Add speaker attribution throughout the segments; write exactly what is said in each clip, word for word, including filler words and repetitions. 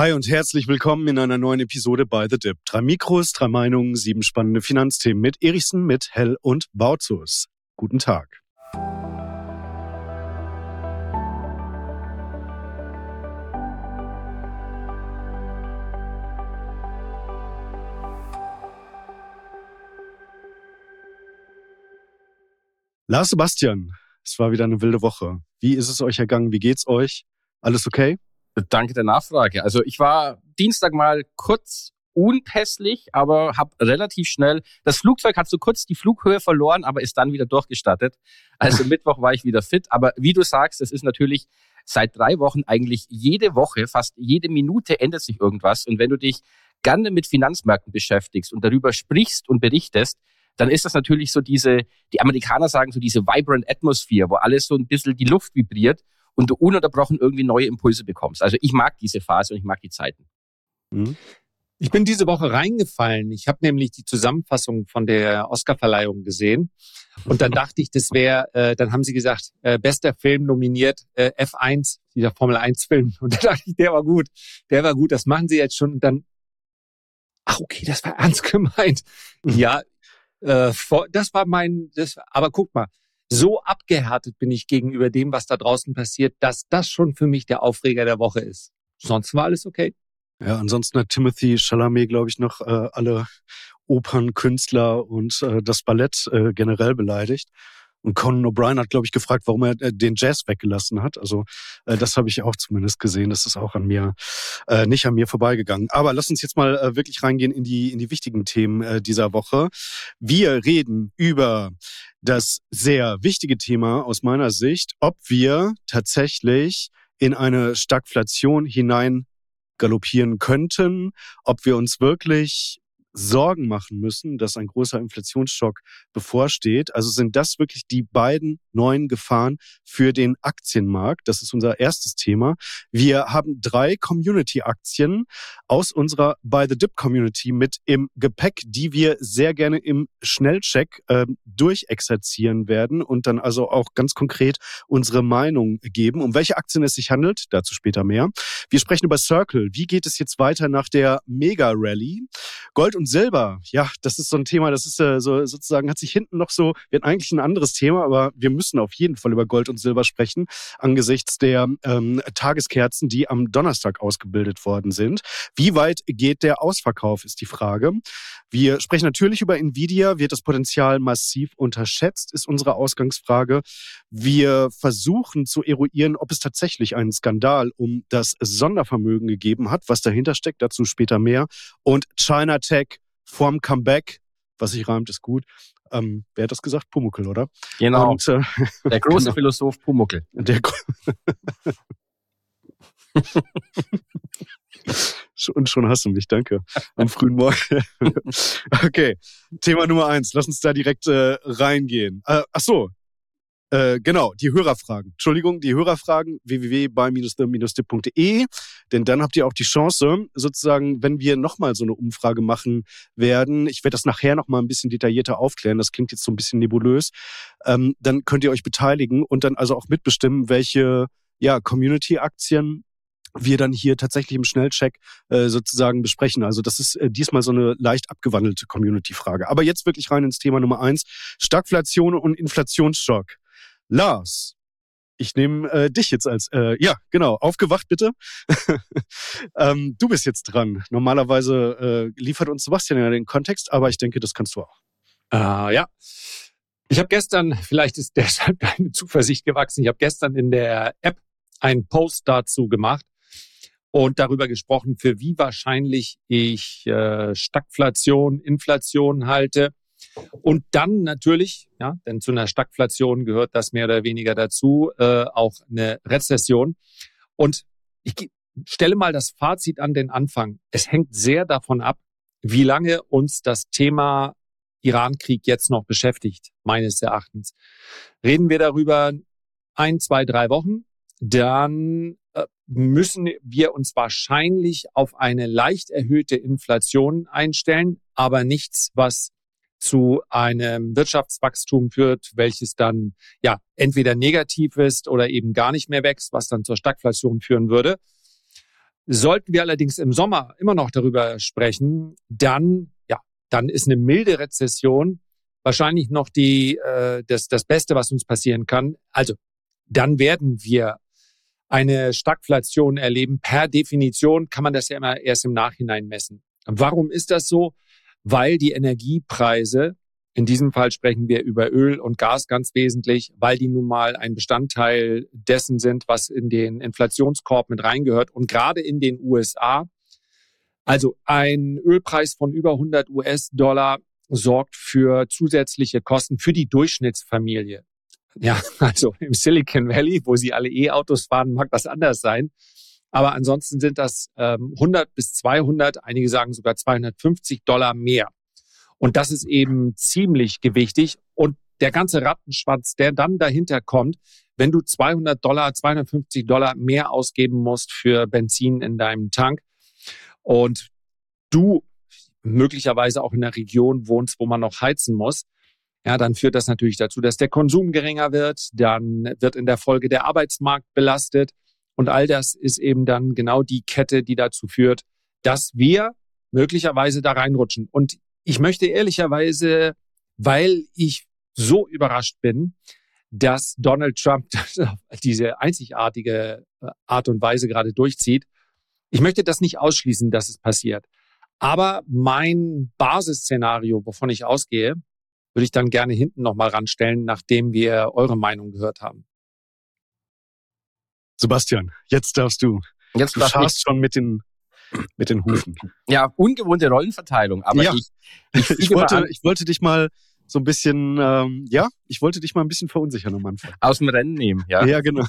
Speaker 1: Hi und herzlich willkommen in einer neuen Episode bei The Dip. Drei Mikros, drei Meinungen, sieben spannende Finanzthemen mit Erichsen, mit Hell und Bautzus. Guten Tag. Lars Sebastian, es war wieder eine wilde Woche. Wie ist es euch ergangen? Wie geht's euch? Alles okay?
Speaker 2: Danke der Nachfrage. Also ich war Dienstag mal kurz unpässlich, aber habe relativ schnell, das Flugzeug hat so kurz die Flughöhe verloren, aber ist dann wieder durchgestartet. Also Mittwoch war ich wieder fit. Aber wie du sagst, es ist natürlich seit drei Wochen eigentlich jede Woche, fast jede Minute ändert sich irgendwas. Und wenn du dich gerne mit Finanzmärkten beschäftigst und darüber sprichst und berichtest, dann ist das natürlich so diese, die Amerikaner sagen so diese vibrant Atmosphere, wo alles so ein bisschen die Luft vibriert und du ununterbrochen irgendwie neue Impulse bekommst. Also ich mag diese Phase und ich mag die Zeiten.
Speaker 3: Mhm. Ich bin diese Woche reingefallen. Ich habe nämlich die Zusammenfassung von der Oscarverleihung gesehen. Und dann dachte ich, das wäre, äh, dann haben sie gesagt, äh, bester Film nominiert, äh, F eins, dieser Formel eins Film. Und da dachte ich, der war gut, der war gut, das machen sie jetzt schon. Und dann, ach okay, das war ernst gemeint. Mhm. Ja, äh, vor, das war mein, das, aber guck mal, so abgehärtet bin ich gegenüber dem, was da draußen passiert, dass das schon für mich der Aufreger der Woche ist. Sonst war alles okay.
Speaker 1: Ja, ansonsten hat Timothée Chalamet, glaube ich, noch äh, alle Opernkünstler und äh, das Ballett äh, generell beleidigt. Und Conan O'Brien hat, glaube ich, gefragt, warum er äh, den Jazz weggelassen hat. Also äh, das habe ich auch zumindest gesehen. Das ist auch an mir äh, nicht an mir vorbeigegangen. Aber lass uns jetzt mal äh, wirklich reingehen in die in die wichtigen Themen äh, dieser Woche. Wir reden über das sehr wichtige Thema aus meiner Sicht, ob wir tatsächlich in eine Stagflation hinein galoppieren könnten, ob wir uns wirklich Sorgen machen müssen, dass ein großer Inflationsschock bevorsteht. Also sind das wirklich die beiden neuen Gefahren für den Aktienmarkt? Das ist unser erstes Thema. Wir haben drei Community-Aktien aus unserer By the Dip Community mit im Gepäck, die wir sehr gerne im Schnellcheck äh, durchexerzieren werden und dann also auch ganz konkret unsere Meinung geben, um welche Aktien es sich handelt. Dazu später mehr. Wir sprechen über Circle. Wie geht es jetzt weiter nach der Mega-Rally? Gold und Silber, ja, das ist so ein Thema, das ist äh, so sozusagen, hat sich hinten noch so, wir hatten eigentlich ein anderes Thema, aber wir müssen auf jeden Fall über Gold und Silber sprechen, angesichts der ähm, Tageskerzen, die am Donnerstag ausgebildet worden sind. Wie weit geht der Ausverkauf, ist die Frage. Wir sprechen natürlich über Nvidia, wird das Potenzial massiv unterschätzt, ist unsere Ausgangsfrage. Wir versuchen zu eruieren, ob es tatsächlich einen Skandal um das Sondervermögen gegeben hat, was dahinter steckt, dazu später mehr. Und China Tech vorm Comeback, was sich reimt, ist gut. Ähm, wer hat das gesagt? Pumuckl, oder?
Speaker 2: Genau,
Speaker 1: Und, äh,
Speaker 2: der große
Speaker 1: genau.
Speaker 2: Philosoph Pumuckl.
Speaker 1: Der Und schon hast du mich, danke. Am frühen Morgen. Okay, Thema Nummer eins. Lass uns da direkt äh, reingehen. Äh, ach so, äh, genau, die Hörerfragen. Entschuldigung, die Hörerfragen w w w punkt by the dip punkt d e. Denn dann habt ihr auch die Chance, sozusagen, wenn wir nochmal so eine Umfrage machen werden, ich werde das nachher nochmal ein bisschen detaillierter aufklären, das klingt jetzt so ein bisschen nebulös, ähm, dann könnt ihr euch beteiligen und dann also auch mitbestimmen, welche ja, Community-Aktien wir dann hier tatsächlich im Schnellcheck äh, sozusagen besprechen. Also das ist äh, diesmal so eine leicht abgewandelte Community-Frage. Aber jetzt wirklich rein ins Thema Nummer eins. Stagflation und Inflationsschock. Lars, ich nehme äh, dich jetzt als, äh, ja genau, aufgewacht bitte. ähm, du bist jetzt dran. Normalerweise äh, liefert uns Sebastian ja den Kontext, aber ich denke, das kannst du auch.
Speaker 3: Äh, ja. Ich habe gestern, vielleicht ist deshalb deine Zuversicht gewachsen, ich habe gestern in der App einen Post dazu gemacht und darüber gesprochen, für wie wahrscheinlich ich äh, Stagflation, Inflation halte. Und dann natürlich, ja, denn zu einer Stagflation gehört das mehr oder weniger dazu, äh, auch eine Rezession. Und ich stelle mal das Fazit an den Anfang. Es hängt sehr davon ab, wie lange uns das Thema Iran-Krieg jetzt noch beschäftigt, meines Erachtens. Reden wir darüber ein, zwei, drei Wochen, dann äh, müssen wir uns wahrscheinlich auf eine leicht erhöhte Inflation einstellen, aber nichts, was zu einem Wirtschaftswachstum führt, welches dann ja entweder negativ ist oder eben gar nicht mehr wächst, was dann zur Stagflation führen würde. Sollten wir allerdings im Sommer immer noch darüber sprechen, dann, ja, dann ist eine milde Rezession wahrscheinlich noch die, äh, das, das Beste, was uns passieren kann. Also, dann werden wir eine Stagflation erleben. Per Definition kann man das ja immer erst im Nachhinein messen. Warum ist das so? Weil die Energiepreise, in diesem Fall sprechen wir über Öl und Gas ganz wesentlich, weil die nun mal ein Bestandteil dessen sind, was in den Inflationskorb mit reingehört. Und gerade in den U S A, also ein Ölpreis von über hundert US-Dollar sorgt für zusätzliche Kosten für die Durchschnittsfamilie. Ja, also im Silicon Valley, wo sie alle E-Autos fahren, mag das anders sein. Aber ansonsten sind das ähm, hundert bis zweihundert, einige sagen sogar zweihundertfünfzig Dollar mehr. Und das ist eben ziemlich gewichtig. Und der ganze Rattenschwanz, der dann dahinter kommt, wenn du zweihundert Dollar, zweihundertfünfzig Dollar mehr ausgeben musst für Benzin in deinem Tank und du möglicherweise auch in einer Region wohnst, wo man noch heizen muss, ja, dann führt das natürlich dazu, dass der Konsum geringer wird, dann wird in der Folge der Arbeitsmarkt belastet und all das ist eben dann genau die Kette, die dazu führt, dass wir möglicherweise da reinrutschen. Und ich möchte ehrlicherweise, weil ich so überrascht bin, dass Donald Trump diese einzigartige Art und Weise gerade durchzieht, ich möchte das nicht ausschließen, dass es passiert. Aber mein Basisszenario, wovon ich ausgehe, würde ich dann gerne hinten nochmal ranstellen, nachdem wir eure Meinung gehört haben.
Speaker 1: Sebastian, jetzt darfst du.
Speaker 2: Jetzt
Speaker 1: du
Speaker 2: darf
Speaker 1: scharfst
Speaker 2: ich.
Speaker 1: schon mit den, mit den Hufen.
Speaker 2: Ja, ungewohnte Rollenverteilung. Aber
Speaker 1: ja.
Speaker 2: ich, ich,
Speaker 1: ich, wollte, ich wollte dich mal so ein bisschen, ähm, ja, ich wollte dich mal ein bisschen verunsichern am Anfang.
Speaker 2: Aus dem Rennen nehmen, ja.
Speaker 1: Ja, genau.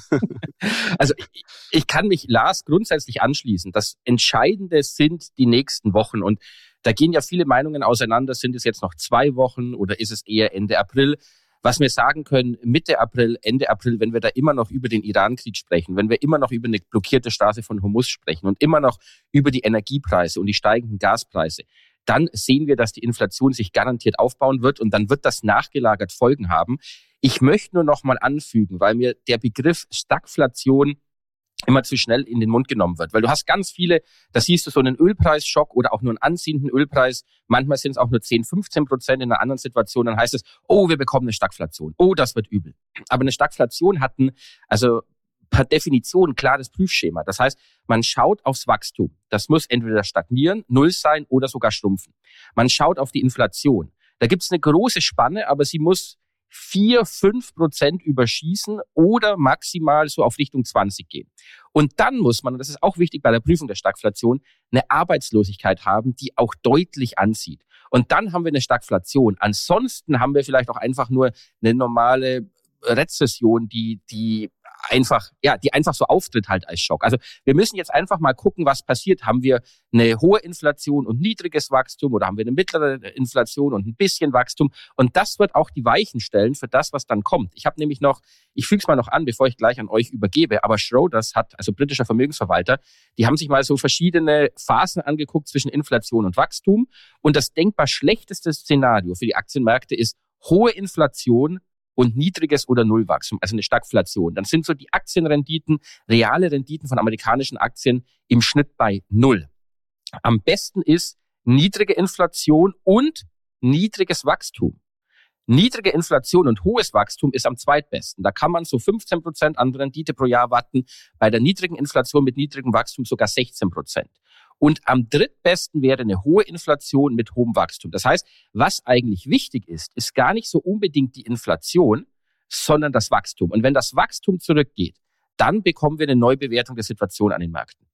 Speaker 2: Also ich, ich kann mich Lars grundsätzlich anschließen. Das Entscheidende sind die nächsten Wochen und da gehen ja viele Meinungen auseinander. Sind es jetzt noch zwei Wochen oder ist es eher Ende April? Was wir sagen können, Mitte April, Ende April, wenn wir da immer noch über den Iran-Krieg sprechen, wenn wir immer noch über eine blockierte Straße von Hormuz sprechen und immer noch über die Energiepreise und die steigenden Gaspreise, dann sehen wir, dass die Inflation sich garantiert aufbauen wird und dann wird das nachgelagert Folgen haben. Ich möchte nur noch mal anfügen, weil mir der Begriff Stagflation immer zu schnell in den Mund genommen wird. Weil du hast ganz viele, da siehst du so einen Ölpreisschock oder auch nur einen anziehenden Ölpreis. Manchmal sind es auch nur zehn, fünfzehn Prozent. In einer anderen Situation, dann heißt es, oh, wir bekommen eine Stagflation. Oh, das wird übel. Aber eine Stagflation hat ein, also per Definition ein klares Prüfschema. Das heißt, man schaut aufs Wachstum. Das muss entweder stagnieren, null sein oder sogar schrumpfen. Man schaut auf die Inflation. Da gibt es eine große Spanne, aber sie muss vier, fünf Prozent überschießen oder maximal so auf Richtung zwanzig gehen. Und dann muss man, und das ist auch wichtig bei der Prüfung der Stagflation, eine Arbeitslosigkeit haben, die auch deutlich anzieht. Und dann haben wir eine Stagflation. Ansonsten haben wir vielleicht auch einfach nur eine normale Rezession, die, die einfach, ja, die einfach so auftritt halt als Schock. Also wir müssen jetzt einfach mal gucken, was passiert. Haben wir eine hohe Inflation und niedriges Wachstum oder haben wir eine mittlere Inflation und ein bisschen Wachstum? Und das wird auch die Weichen stellen für das, was dann kommt. Ich habe nämlich noch, ich füge es mal noch an, bevor ich gleich an euch übergebe, aber Schroders hat, also britischer Vermögensverwalter, die haben sich mal so verschiedene Phasen angeguckt zwischen Inflation und Wachstum. Und das denkbar schlechteste Szenario für die Aktienmärkte ist hohe Inflation und niedriges oder Nullwachstum, also eine Stagflation. Dann sind so die Aktienrenditen, reale Renditen von amerikanischen Aktien im Schnitt bei Null. Am besten ist niedrige Inflation und niedriges Wachstum. Niedrige Inflation und hohes Wachstum ist am zweitbesten. Da kann man so fünfzehn Prozent an Rendite pro Jahr warten. Bei der niedrigen Inflation mit niedrigem Wachstum sogar sechzehn Prozent. Und am drittbesten wäre eine hohe Inflation mit hohem Wachstum. Das heißt, was eigentlich wichtig ist, ist gar nicht so unbedingt die Inflation, sondern das Wachstum. Und wenn das Wachstum zurückgeht, dann bekommen wir eine Neubewertung der Situation an den Märkten.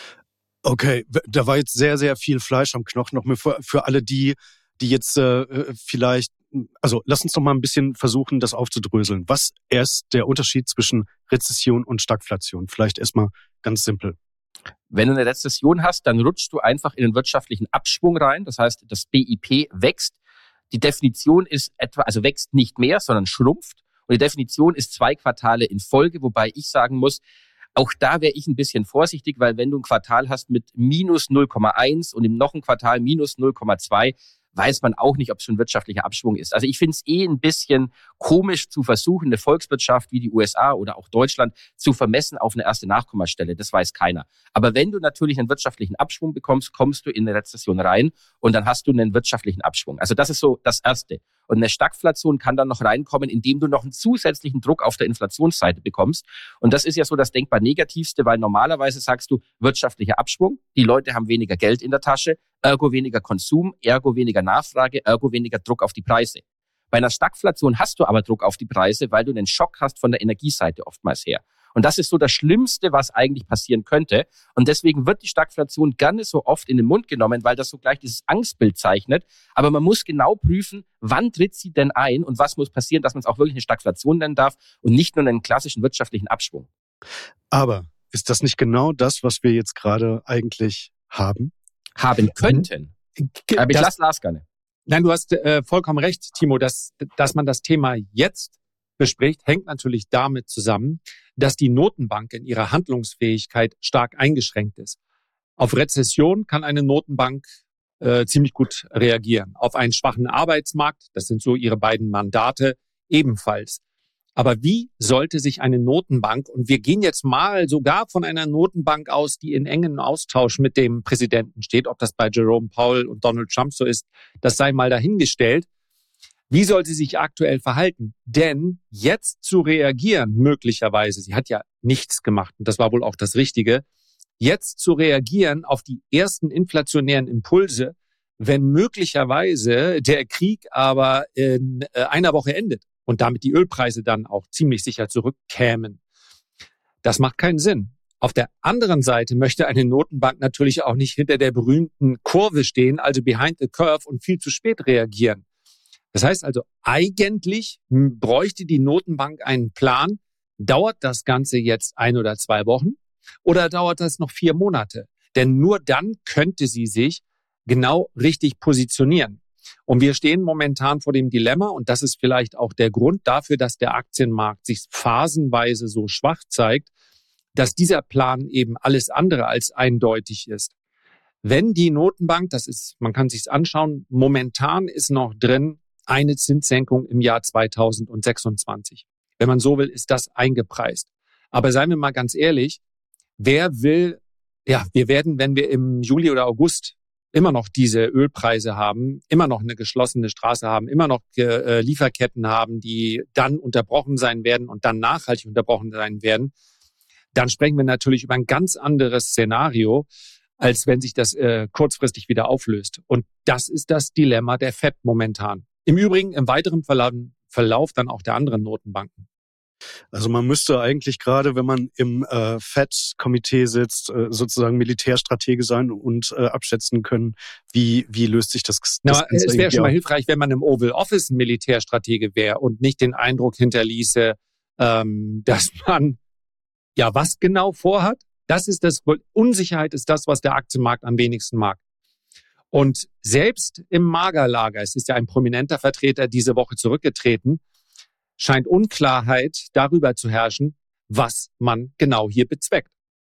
Speaker 1: Okay, da war jetzt sehr, sehr viel Fleisch am Knochen. Noch mal für, für alle die, die jetzt äh, vielleicht, also lass uns doch mal ein bisschen versuchen, das aufzudröseln. Was ist der Unterschied zwischen Rezession und Stagflation? Vielleicht erstmal ganz simpel.
Speaker 2: Wenn du eine Rezession hast, dann rutschst du einfach in den wirtschaftlichen Abschwung rein. Das heißt, das B I P wächst. Die Definition ist etwa, also wächst nicht mehr, sondern schrumpft. Und die Definition ist zwei Quartale in Folge, wobei ich sagen muss, auch da wäre ich ein bisschen vorsichtig, weil wenn du ein Quartal hast mit minus null Komma eins und im noch ein Quartal minus null Komma zwei, weiß man auch nicht, ob es schon wirtschaftlicher Abschwung ist. Also ich finde es eh ein bisschen komisch zu versuchen, eine Volkswirtschaft wie die U S A oder auch Deutschland zu vermessen auf eine erste Nachkommastelle. Das weiß keiner. Aber wenn du natürlich einen wirtschaftlichen Abschwung bekommst, kommst du in eine Rezession rein und dann hast du einen wirtschaftlichen Abschwung. Also das ist so das Erste. Und eine Stagflation kann dann noch reinkommen, indem du noch einen zusätzlichen Druck auf der Inflationsseite bekommst. Und das ist ja so das denkbar Negativste, weil normalerweise sagst du wirtschaftlicher Abschwung, die Leute haben weniger Geld in der Tasche, ergo weniger Konsum, ergo weniger Nachfrage, ergo weniger Druck auf die Preise. Bei einer Stagflation hast du aber Druck auf die Preise, weil du einen Schock hast von der Energieseite oftmals her. Und das ist so das Schlimmste, was eigentlich passieren könnte. Und deswegen wird die Stagflation gerne so oft in den Mund genommen, weil das so gleich dieses Angstbild zeichnet. Aber man muss genau prüfen, wann tritt sie denn ein und was muss passieren, dass man es auch wirklich eine Stagflation nennen darf und nicht nur einen klassischen wirtschaftlichen Abschwung.
Speaker 1: Aber ist das nicht genau das, was wir jetzt gerade eigentlich haben?
Speaker 2: Haben könnten. Aber ich lasse Lars gerne.
Speaker 3: Nein, du hast äh, vollkommen recht, Timo, dass, dass man das Thema jetzt bespricht, hängt natürlich damit zusammen, dass die Notenbank in ihrer Handlungsfähigkeit stark eingeschränkt ist. Auf Rezession kann eine Notenbank äh, ziemlich gut reagieren. Auf einen schwachen Arbeitsmarkt, das sind so ihre beiden Mandate, ebenfalls. Aber wie sollte sich eine Notenbank, und wir gehen jetzt mal sogar von einer Notenbank aus, die in engem Austausch mit dem Präsidenten steht, ob das bei Jerome Powell und Donald Trump so ist, das sei mal dahingestellt. Wie soll sie sich aktuell verhalten? Denn jetzt zu reagieren, möglicherweise, sie hat ja nichts gemacht und das war wohl auch das Richtige, jetzt zu reagieren auf die ersten inflationären Impulse, wenn möglicherweise der Krieg aber in einer Woche endet und damit die Ölpreise dann auch ziemlich sicher zurückkämen. Das macht keinen Sinn. Auf der anderen Seite möchte eine Notenbank natürlich auch nicht hinter der berühmten Kurve stehen, also behind the curve, und viel zu spät reagieren. Das heißt also, eigentlich bräuchte die Notenbank einen Plan. Dauert das Ganze jetzt ein oder zwei Wochen oder dauert das noch vier Monate? Denn nur dann könnte sie sich genau richtig positionieren. Und wir stehen momentan vor dem Dilemma, und das ist vielleicht auch der Grund dafür, dass der Aktienmarkt sich phasenweise so schwach zeigt, dass dieser Plan eben alles andere als eindeutig ist. Wenn die Notenbank, das ist, man kann sich's anschauen, momentan ist noch drin, eine Zinssenkung im Jahr zweitausendsechsundzwanzig. Wenn man so will, ist das eingepreist. Aber seien wir mal ganz ehrlich, wer will, ja, wir werden, wenn wir im Juli oder August immer noch diese Ölpreise haben, immer noch eine geschlossene Straße haben, immer noch äh, Lieferketten haben, die dann unterbrochen sein werden und dann nachhaltig unterbrochen sein werden, dann sprechen wir natürlich über ein ganz anderes Szenario, als wenn sich das äh, kurzfristig wieder auflöst. Und das ist das Dilemma der Fed momentan. Im Übrigen im weiteren Verlauf, Verlauf dann auch der anderen Notenbanken.
Speaker 1: Also man müsste eigentlich gerade, wenn man im äh, Fed-Komitee sitzt, äh, sozusagen Militärstratege sein und äh, abschätzen können, wie wie löst sich das, das
Speaker 3: Na, es wäre schon mal hilfreich, wenn man im Oval Office ein Militärstratege wäre und nicht den Eindruck hinterließe, ähm, dass man ja was genau vorhat. Das ist das, Unsicherheit ist das, was der Aktienmarkt am wenigsten mag. Und selbst im Magerlager, es ist ja ein prominenter Vertreter diese Woche zurückgetreten, scheint Unklarheit darüber zu herrschen, was man genau hier bezweckt.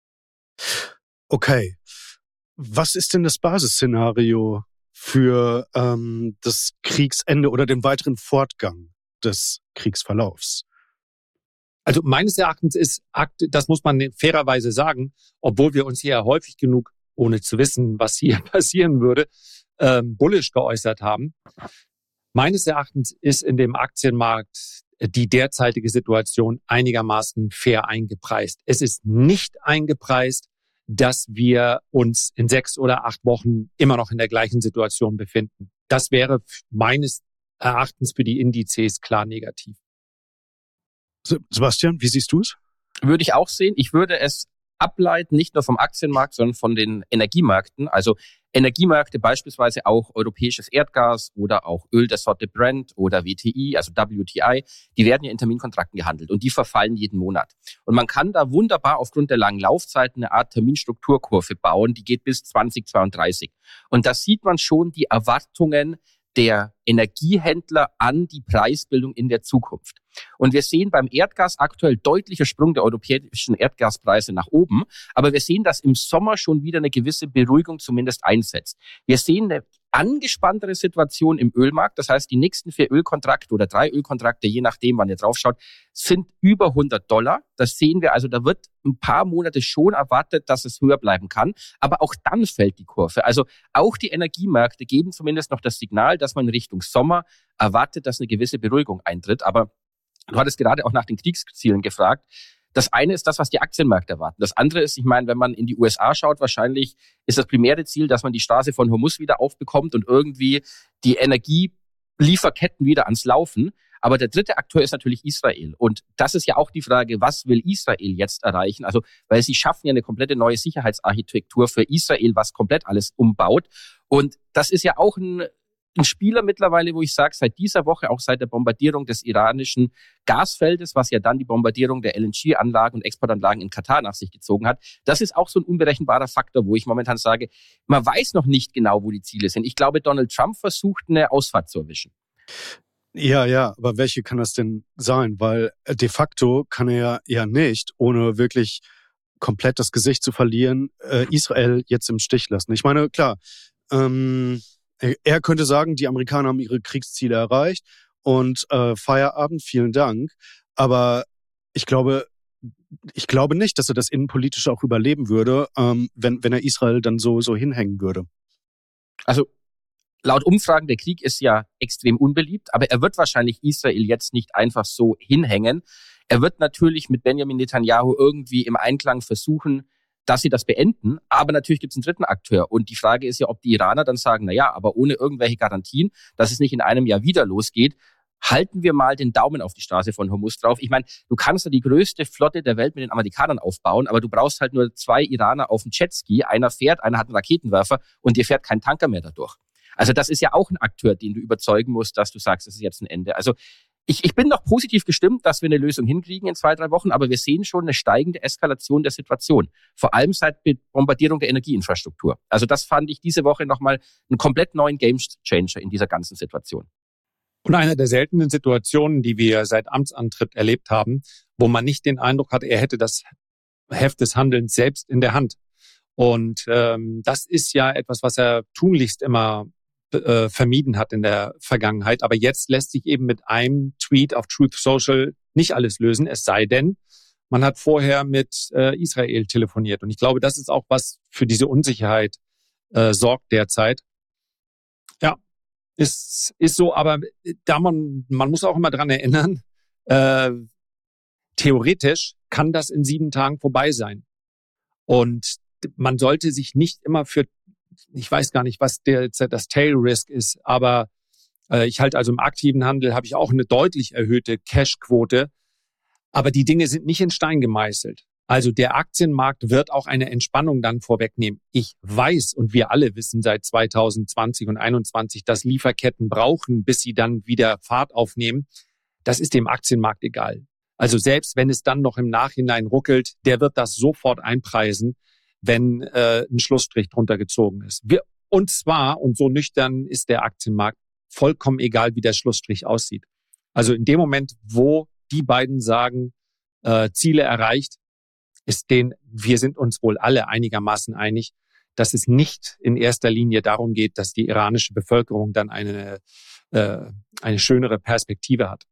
Speaker 1: Okay. Was ist denn das Basisszenario für ähm, das Kriegsende oder den weiteren Fortgang des Kriegsverlaufs?
Speaker 3: Also meines Erachtens ist, das muss man fairerweise sagen, obwohl wir uns hier ja häufig genug, ohne zu wissen, was hier passieren würde, ähm, bullish geäußert haben. Meines Erachtens ist in dem Aktienmarkt die derzeitige Situation einigermaßen fair eingepreist. Es ist nicht eingepreist, dass wir uns in sechs oder acht Wochen immer noch in der gleichen Situation befinden. Das wäre meines Erachtens für die Indizes klar negativ.
Speaker 1: Sebastian, wie siehst du es?
Speaker 2: Würde ich auch sehen. Ich würde es ableiten, nicht nur vom Aktienmarkt, sondern von den Energiemärkten. Also Energiemärkte, beispielsweise auch europäisches Erdgas oder auch Öl der Sorte Brent oder W T I, also W T I, die werden ja in Terminkontrakten gehandelt und die verfallen jeden Monat. Und man kann da wunderbar aufgrund der langen Laufzeit eine Art Terminstrukturkurve bauen, die geht bis zwanzig zweiunddreißig. Und da sieht man schon die Erwartungen der Energiehändler an die Preisbildung in der Zukunft. Und wir sehen beim Erdgas aktuell deutlicher Sprung der europäischen Erdgaspreise nach oben, aber wir sehen, dass im Sommer schon wieder eine gewisse Beruhigung zumindest einsetzt. Wir sehen eine angespanntere Situation im Ölmarkt. Das heißt, die nächsten vier Ölkontrakte oder drei Ölkontrakte, je nachdem, wann ihr draufschaut, sind über hundert Dollar. Das sehen wir also, da wird ein paar Monate schon erwartet, dass es höher bleiben kann. Aber auch dann fällt die Kurve. Also auch die Energiemärkte geben zumindest noch das Signal, dass man in Richtung Sommer erwartet, dass eine gewisse Beruhigung eintritt. Aber du hattest gerade auch nach den Kriegszielen gefragt. Das eine ist das, was die Aktienmärkte erwarten. Das andere ist, ich meine, wenn man in die U S A schaut, wahrscheinlich ist das primäre Ziel, dass man die Straße von Hormuz wieder aufbekommt und irgendwie die Energielieferketten wieder ans Laufen. Aber der dritte Akteur ist natürlich Israel. Und das ist ja auch die Frage, was will Israel jetzt erreichen? Also, weil sie schaffen ja eine komplette neue Sicherheitsarchitektur für Israel, was komplett alles umbaut. Und das ist ja auch ein Ein Spieler mittlerweile, wo ich sage, seit dieser Woche, auch seit der Bombardierung des iranischen Gasfeldes, was ja dann die Bombardierung der L N G-Anlagen und Exportanlagen in Katar nach sich gezogen hat, das ist auch so ein unberechenbarer Faktor, wo ich momentan sage, man weiß noch nicht genau, wo die Ziele sind. Ich glaube, Donald Trump versucht, eine Ausfahrt zu erwischen.
Speaker 1: Ja, ja, aber welche kann das denn sein? Weil de facto kann er ja, ja nicht, ohne wirklich komplett das Gesicht zu verlieren, äh, Israel jetzt im Stich lassen. Ich meine, klar, ähm, er könnte sagen, die Amerikaner haben ihre Kriegsziele erreicht und äh, Feierabend, vielen Dank. Aber ich glaube, ich glaube nicht, dass er das innenpolitisch auch überleben würde, ähm, wenn, wenn er Israel dann so, so hinhängen würde.
Speaker 2: Also laut Umfragen, der Krieg ist ja extrem unbeliebt, aber er wird wahrscheinlich Israel jetzt nicht einfach so hinhängen. Er wird natürlich mit Benjamin Netanyahu irgendwie im Einklang versuchen, dass sie das beenden. Aber natürlich gibt es einen dritten Akteur. Und die Frage ist ja, ob die Iraner dann sagen, na ja, aber ohne irgendwelche Garantien, dass es nicht in einem Jahr wieder losgeht, halten wir mal den Daumen auf die Straße von Hormuz drauf. Ich meine, du kannst ja die größte Flotte der Welt mit den Amerikanern aufbauen, aber du brauchst halt nur zwei Iraner auf dem Jetski. Einer fährt, einer hat einen Raketenwerfer und dir fährt kein Tanker mehr dadurch. Also das ist ja auch ein Akteur, den du überzeugen musst, dass du sagst, das ist jetzt ein Ende. Also Ich, ich bin noch positiv gestimmt, dass wir eine Lösung hinkriegen in zwei, drei Wochen, aber wir sehen schon eine steigende Eskalation der Situation. Vor allem seit Bombardierung der Energieinfrastruktur. Also das fand ich diese Woche nochmal einen komplett neuen Gamechanger in dieser ganzen Situation.
Speaker 3: Und eine der seltenen Situationen, die wir seit Amtsantritt erlebt haben, wo man nicht den Eindruck hat, er hätte das Heft des Handelns selbst in der Hand. Und ähm, das ist ja etwas, was er tunlichst immer äh, vermieden hat in der Vergangenheit. Aber jetzt lässt sich eben mit einem Tweet auf Truth Social nicht alles lösen, es sei denn, man hat vorher mit äh, Israel telefoniert. Und ich glaube, das ist auch was für diese Unsicherheit äh, sorgt derzeit. Ja, ist ist so. Aber da man man muss auch immer dran erinnern, äh, theoretisch kann das in sieben Tagen vorbei sein. Und man sollte sich nicht immer für, ich weiß gar nicht, was der, das Tail Risk ist, aber äh, ich halte also im aktiven Handel habe ich auch eine deutlich erhöhte Cash-Quote. Aber die Dinge sind nicht in Stein gemeißelt. Also der Aktienmarkt wird auch eine Entspannung dann vorwegnehmen. Ich weiß und wir alle wissen seit zwanzig zwanzig und einundzwanzig, dass Lieferketten brauchen, bis sie dann wieder Fahrt aufnehmen. Das ist dem Aktienmarkt egal. Also selbst wenn es dann noch im Nachhinein ruckelt, der wird das sofort einpreisen, wenn äh, ein Schlussstrich drunter gezogen ist. Wir, und zwar, und so nüchtern ist der Aktienmarkt, vollkommen egal, wie der Schlussstrich aussieht. Also in dem Moment, wo die beiden sagen, äh, Ziele erreicht, ist den, wir sind uns wohl alle einigermaßen einig, dass es nicht in erster Linie darum geht, dass die iranische Bevölkerung dann eine, äh, eine schönere Perspektive hat.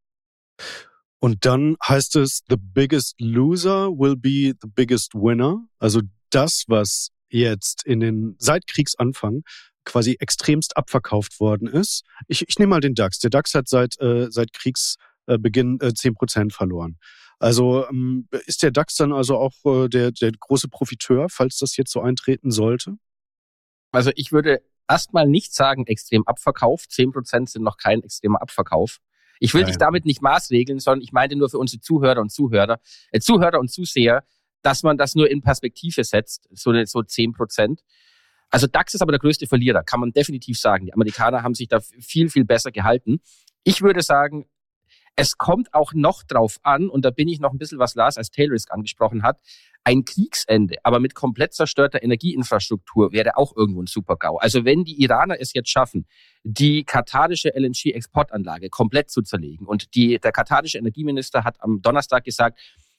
Speaker 1: Und dann heißt es, the biggest loser will be the biggest winner. Also das, was jetzt in den, seit Kriegsanfang quasi extremst abverkauft worden ist. Ich, ich nehme mal den DAX. Der DAX hat seit, äh, seit Kriegsbeginn äh, zehn Prozent verloren. Also ähm, ist der DAX dann also auch äh, der, der große Profiteur, falls das jetzt so eintreten sollte?
Speaker 2: Also ich würde erstmal nicht sagen, extrem abverkauft. zehn Prozent sind noch kein extremer Abverkauf. Ich will ja, dich ja. damit nicht maßregeln, sondern ich meinte nur für unsere Zuhörer und Zuhörer, äh, Zuhörer und Zuseher, dass man das nur in Perspektive setzt, so, so zehn Prozent. Also DAX ist aber der größte Verlierer, kann man definitiv sagen. Die Amerikaner haben sich da viel, viel besser gehalten. Ich würde sagen, es kommt auch noch drauf an, und da bin ich noch ein bisschen, was Lars als Tail Risk angesprochen hat, ein Kriegsende, aber mit komplett zerstörter Energieinfrastruktur wäre auch irgendwo ein Super-GAU. Also wenn die Iraner es jetzt schaffen, die katarische L N G-Exportanlage komplett zu zerlegen, und die, der katarische Energieminister hat am Donnerstag gesagt,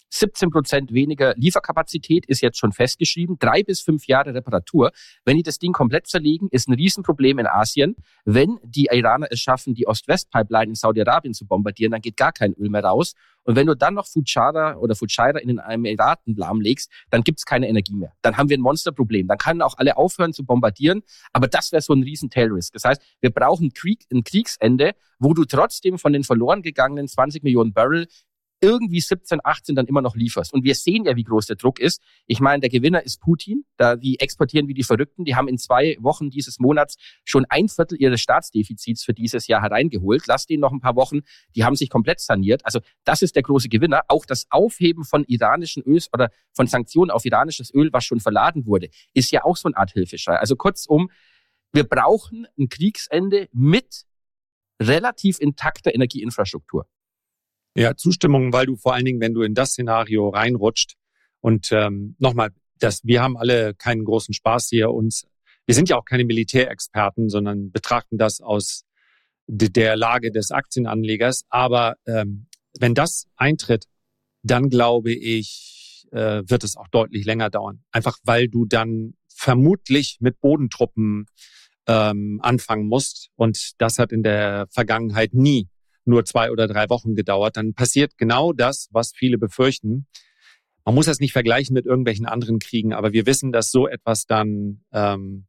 Speaker 2: siebzehn Prozent weniger Lieferkapazität ist jetzt schon festgeschrieben. Drei bis fünf Jahre Reparatur. Wenn die das Ding komplett zerlegen, ist ein Riesenproblem in Asien. Wenn die Iraner es schaffen, die Ost-West-Pipeline in Saudi-Arabien zu bombardieren, dann geht gar kein Öl mehr raus. Und wenn du dann noch Fujairah oder Fujairah in den Emiraten lahmlegst, dann gibt's keine Energie mehr. Dann haben wir ein Monsterproblem. Dann können auch alle aufhören zu bombardieren. Aber das wäre so ein riesen Tail-Risk. Das heißt, wir brauchen Krieg, ein Kriegsende, wo du trotzdem von den verloren gegangenen zwanzig Millionen Barrel irgendwie siebzehn, achtzehn dann immer noch lieferst. Und wir sehen ja, wie groß der Druck ist. Ich meine, der Gewinner ist Putin. Da die exportieren wie die Verrückten. Die haben in zwei Wochen dieses Monats schon ein Viertel ihres Staatsdefizits für dieses Jahr hereingeholt. Lass denen noch ein paar Wochen. Die haben sich komplett saniert. Also das ist der große Gewinner. Auch das Aufheben von iranischen Öl oder von Sanktionen auf iranisches Öl, was schon verladen wurde, ist ja auch so eine Art Hilfeschrei. Also kurzum, wir brauchen ein Kriegsende mit relativ intakter Energieinfrastruktur.
Speaker 3: Ja, Zustimmung, weil du vor allen Dingen, wenn du in das Szenario reinrutscht und ähm, nochmal, das, wir haben alle keinen großen Spaß hier uns, wir sind ja auch keine Militärexperten, sondern betrachten das aus de, der Lage des Aktienanlegers. Aber ähm, wenn das eintritt, dann glaube ich, äh, wird es auch deutlich länger dauern. Einfach weil du dann vermutlich mit Bodentruppen ähm, anfangen musst. Und das hat in der Vergangenheit nie nur zwei oder drei Wochen gedauert, dann passiert genau das, was viele befürchten. Man muss das nicht vergleichen mit irgendwelchen anderen Kriegen, aber wir wissen, dass so etwas dann ähm,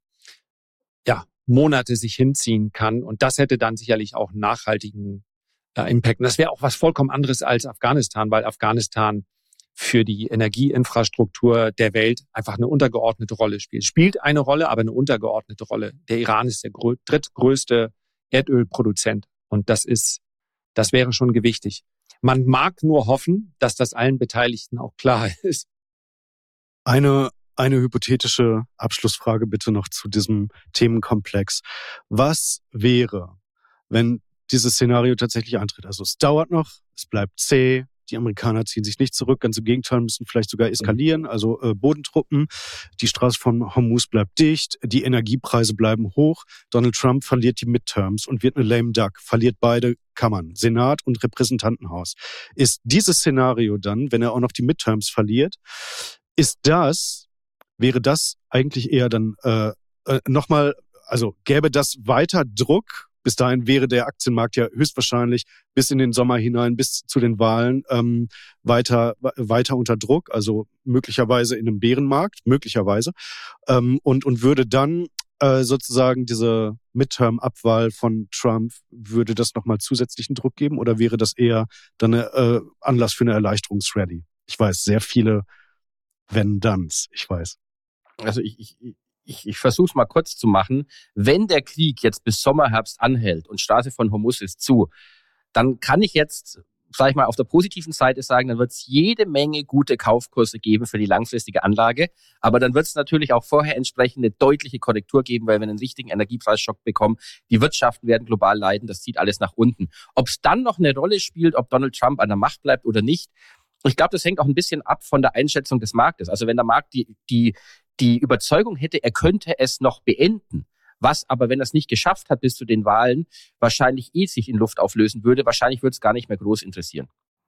Speaker 3: ja Monate sich hinziehen kann und das hätte dann sicherlich auch einen nachhaltigen äh, Impact. Und das wäre auch was vollkommen anderes als Afghanistan, weil Afghanistan für die Energieinfrastruktur der Welt einfach eine untergeordnete Rolle spielt. Spielt eine Rolle, aber eine untergeordnete Rolle. Der Iran ist der grö- drittgrößte Erdölproduzent und das ist Das wäre schon gewichtig. Man mag nur hoffen, dass das allen Beteiligten auch klar ist.
Speaker 1: Eine, eine hypothetische Abschlussfrage bitte noch zu diesem Themenkomplex. Was wäre, wenn dieses Szenario tatsächlich eintritt? Also es dauert noch, es bleibt zäh, die Amerikaner ziehen sich nicht zurück, ganz im Gegenteil, müssen vielleicht sogar eskalieren, also äh, Bodentruppen. Die Straße von Hormuz bleibt dicht, die Energiepreise bleiben hoch. Donald Trump verliert die Midterms und wird eine lame duck, verliert beide Kammern, Senat und Repräsentantenhaus. Ist dieses Szenario dann, wenn er auch noch die Midterms verliert, ist das, wäre das eigentlich eher dann äh, äh, nochmal, also gäbe das weiter Druck? Bis dahin wäre der Aktienmarkt ja höchstwahrscheinlich bis in den Sommer hinein, bis zu den Wahlen ähm, weiter weiter unter Druck, also möglicherweise in einem Bärenmarkt, möglicherweise, ähm, und und würde dann äh, sozusagen diese Midterm-Abwahl von Trump, würde das nochmal zusätzlichen Druck geben oder wäre das eher dann ein äh, Anlass für eine Erleichterungsrallye? Ich weiß, sehr viele Wenn-Danns, ich weiß.
Speaker 2: Also ich, ich, ich, ich versuche es mal kurz zu machen. Wenn der Krieg jetzt bis Sommer, Herbst anhält und Straße von Hormuz ist zu, dann kann ich jetzt, sage ich mal, auf der positiven Seite sagen, dann wird es jede Menge gute Kaufkurse geben für die langfristige Anlage. Aber dann wird es natürlich auch vorher entsprechend eine deutliche Korrektur geben, weil wir einen richtigen Energiepreisschock bekommen. Die Wirtschaften werden global leiden, das zieht alles nach unten. Ob es dann noch eine Rolle spielt, ob Donald Trump an der Macht bleibt oder nicht, ich glaube, das hängt auch ein bisschen ab von der Einschätzung des Marktes. Also wenn der Markt die, die, die Überzeugung hätte, er könnte es noch beenden, was aber, wenn er es nicht geschafft hat bis zu den Wahlen, wahrscheinlich eh sich in Luft auflösen würde, wahrscheinlich würde es gar nicht mehr groß interessieren.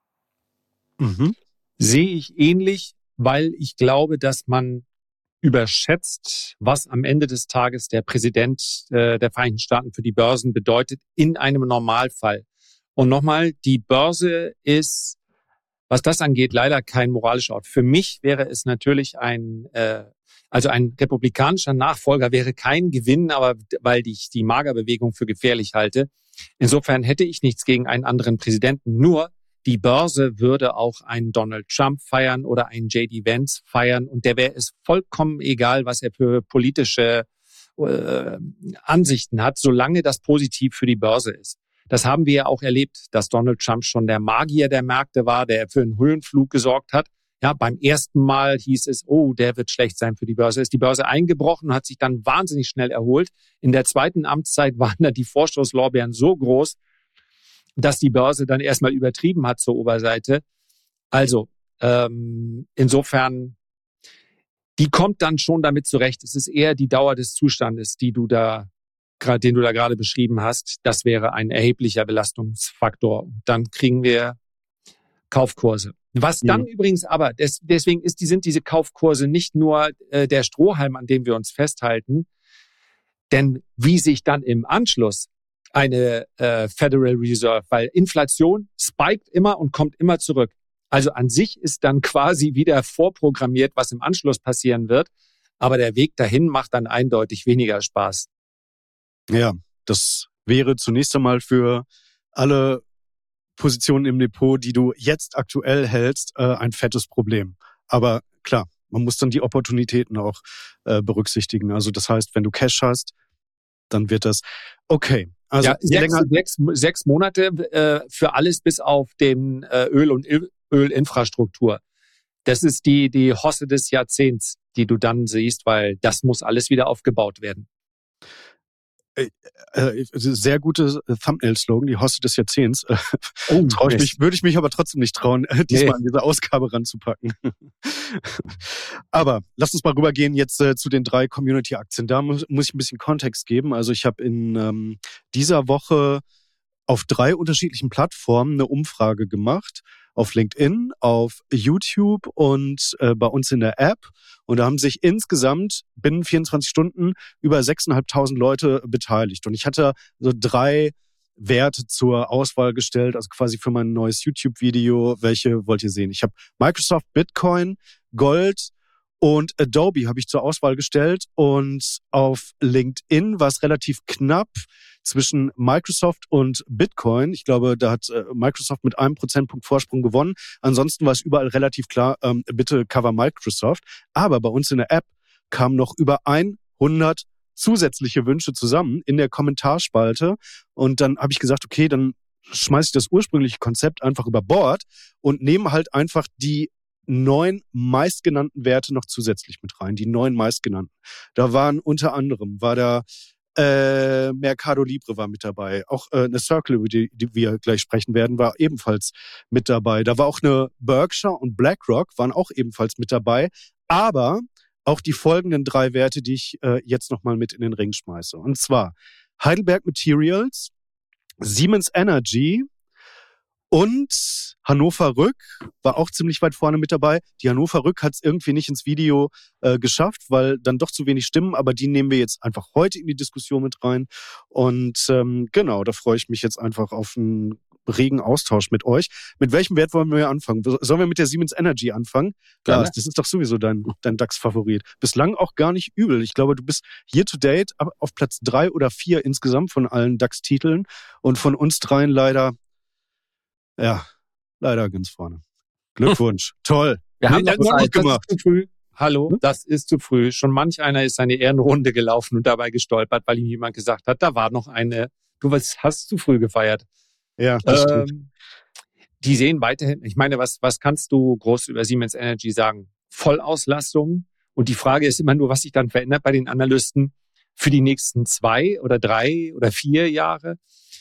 Speaker 3: Mhm. Sehe ich ähnlich, weil ich glaube, dass man überschätzt, was am Ende des Tages der Präsident äh, der Vereinigten Staaten für die Börsen bedeutet in einem Normalfall. Und nochmal, die Börse ist, was das angeht, leider kein moralischer Ort. Für mich wäre es natürlich ein, äh, also ein republikanischer Nachfolger wäre kein Gewinn, aber weil ich die Magerbewegung für gefährlich halte. Insofern hätte ich nichts gegen einen anderen Präsidenten. Nur die Börse würde auch einen Donald Trump feiern oder einen J D Vance feiern und der wäre es vollkommen egal, was er für politische äh, Ansichten hat, solange das positiv für die Börse ist. Das haben wir ja auch erlebt, dass Donald Trump schon der Magier der Märkte war, der für einen Höhenflug gesorgt hat. Ja, beim ersten Mal hieß es, oh, der wird schlecht sein für die Börse. Ist die Börse eingebrochen und hat sich dann wahnsinnig schnell erholt. In der zweiten Amtszeit waren da die Vorstoßlorbeeren so groß, dass die Börse dann erstmal übertrieben hat zur Oberseite. Also ähm, insofern, die kommt dann schon damit zurecht. Es ist eher die Dauer des Zustandes, die du da den du da gerade beschrieben hast, das wäre ein erheblicher Belastungsfaktor. Dann kriegen wir Kaufkurse. Was dann mhm. übrigens aber, des, deswegen ist, die, sind diese Kaufkurse nicht nur äh, der Strohhalm, an dem wir uns festhalten, denn wie sich dann im Anschluss eine äh, Federal Reserve, weil Inflation spiked immer und kommt immer zurück. Also an sich ist dann quasi wieder vorprogrammiert, was im Anschluss passieren wird, aber der Weg dahin macht dann eindeutig weniger Spaß.
Speaker 1: Ja, das wäre zunächst einmal für alle Positionen im Depot, die du jetzt aktuell hältst, äh, ein fettes Problem. Aber klar, man muss dann die Opportunitäten auch äh, berücksichtigen. Also das heißt, wenn du Cash hast, dann wird das okay. Also
Speaker 3: ja, sechs, länger sechs, sechs Monate äh, für alles bis auf den äh, Öl- und Öl- Ölinfrastruktur. Das ist die, die Hosse des Jahrzehnts, die du dann siehst, weil das muss alles wieder aufgebaut werden.
Speaker 1: Äh, äh, sehr gute Thumbnail-Slogan, die Hosse des Jahrzehnts. Oh, Trau ich mich, würde ich mich aber trotzdem nicht trauen, äh, diesmal nee. in diese Ausgabe ranzupacken. Aber lass uns mal rübergehen jetzt äh, zu den drei Community-Aktien. Da muss, muss ich ein bisschen Kontext geben. Also ich habe in ähm, dieser Woche auf drei unterschiedlichen Plattformen eine Umfrage gemacht. Auf LinkedIn, auf YouTube und äh, bei uns in der App. Und da haben sich insgesamt binnen vierundzwanzig Stunden über sechstausendfünfhundert Leute beteiligt. Und ich hatte so drei Werte zur Auswahl gestellt, also quasi für mein neues YouTube-Video. Welche wollt ihr sehen? Ich habe Microsoft, Bitcoin, Gold und Adobe habe ich zur Auswahl gestellt. Und auf LinkedIn war es relativ knapp zwischen Microsoft und Bitcoin. Ich glaube, da hat äh, Microsoft mit einem Prozentpunkt Vorsprung gewonnen. Ansonsten war es überall relativ klar, ähm, bitte cover Microsoft. Aber bei uns in der App kamen noch über hundert zusätzliche Wünsche zusammen in der Kommentarspalte. Und dann habe ich gesagt, okay, dann schmeiße ich das ursprüngliche Konzept einfach über Bord und nehme halt einfach die neun meistgenannten Werte noch zusätzlich mit rein. Die neun meistgenannten. Da waren unter anderem, war da Äh, Mercado Libre war mit dabei. Auch äh, eine Circle, über die, die wir gleich sprechen werden, war ebenfalls mit dabei. Da war auch eine Berkshire und BlackRock waren auch ebenfalls mit dabei. Aber auch die folgenden drei Werte, die ich äh, jetzt nochmal mit in den Ring schmeiße. Und zwar Heidelberg Materials, Siemens Energy und Hannover Rück war auch ziemlich weit vorne mit dabei. Die Hannover Rück hat es irgendwie nicht ins Video äh, geschafft, weil dann doch zu wenig Stimmen. Aber die nehmen wir jetzt einfach heute in die Diskussion mit rein. Und ähm, genau, da freue ich mich jetzt einfach auf einen regen Austausch mit euch. Mit welchem Wert wollen wir anfangen? Sollen wir mit der Siemens Energy anfangen? Ja, das ist doch sowieso dein, dein DAX-Favorit. Bislang auch gar nicht übel. Ich glaube, du bist year to date auf Platz drei oder vier insgesamt von allen DAX-Titeln. Und von uns dreien leider... Ja, leider ganz vorne. Glückwunsch. Toll.
Speaker 3: Wir haben das gut gemacht. Das ist zu früh. Hallo, hm? Das ist zu früh. Schon manch einer ist seine Ehrenrunde gelaufen und dabei gestolpert, weil ihm jemand gesagt hat, da war noch eine. Du hast zu früh gefeiert.
Speaker 1: Ja, das
Speaker 3: ähm,
Speaker 1: stimmt.
Speaker 3: Die sehen weiterhin, ich meine, was, was kannst du groß über Siemens Energy sagen? Vollauslastung. Und die Frage ist immer nur, was sich dann verändert bei den Analysten für die nächsten zwei oder drei oder vier Jahre.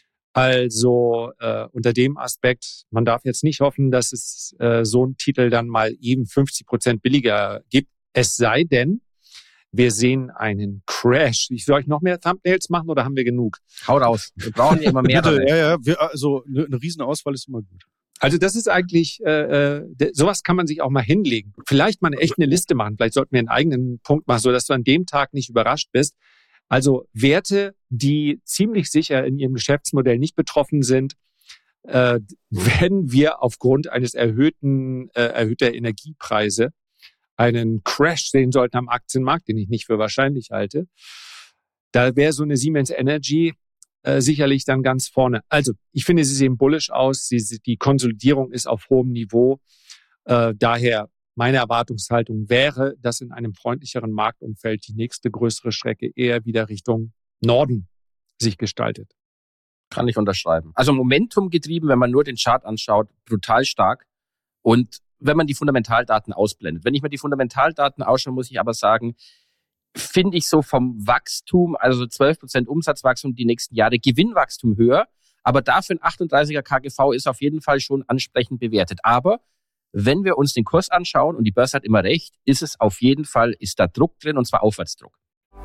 Speaker 3: Also äh, unter dem Aspekt, man darf jetzt nicht hoffen, dass es äh, so einen Titel dann mal eben fünfzig Prozent billiger gibt. Es sei denn, wir sehen einen Crash. Soll ich noch mehr Thumbnails machen oder haben wir genug?
Speaker 2: Haut raus. Wir brauchen ja immer mehr.
Speaker 1: Bitte, ja, ja. Wir, also eine, eine Riesenauswahl ist immer gut.
Speaker 3: Also das ist eigentlich, äh, äh, sowas kann man sich auch mal hinlegen. Vielleicht mal eine, echt eine Liste machen. Vielleicht sollten wir einen eigenen Punkt machen, sodass du an dem Tag nicht überrascht bist. Also Werte, die ziemlich sicher in ihrem Geschäftsmodell nicht betroffen sind, äh, wenn wir aufgrund eines erhöhten äh, erhöhter Energiepreise einen Crash sehen sollten am Aktienmarkt, den ich nicht für wahrscheinlich halte, da wäre so eine Siemens Energy äh, sicherlich dann ganz vorne. Also ich finde, sie sehen bullish aus, sie, sie, die Konsolidierung ist auf hohem Niveau, äh, daher meine Erwartungshaltung wäre, dass in einem freundlicheren Marktumfeld die nächste größere Strecke eher wieder Richtung Norden sich gestaltet.
Speaker 2: Kann ich unterschreiben. Also Momentum getrieben, wenn man nur den Chart anschaut, brutal stark. Und wenn man die Fundamentaldaten ausblendet. Wenn ich mir die Fundamentaldaten ausschaue, muss ich aber sagen, finde ich so vom Wachstum, also zwölf Prozent Umsatzwachstum die nächsten Jahre, Gewinnwachstum höher. Aber dafür ein achtunddreißiger K G V ist auf jeden Fall schon ansprechend bewertet. Aber wenn wir uns den Kurs anschauen, und die Börse hat immer recht, ist es auf jeden Fall, ist da Druck drin, und zwar Aufwärtsdruck.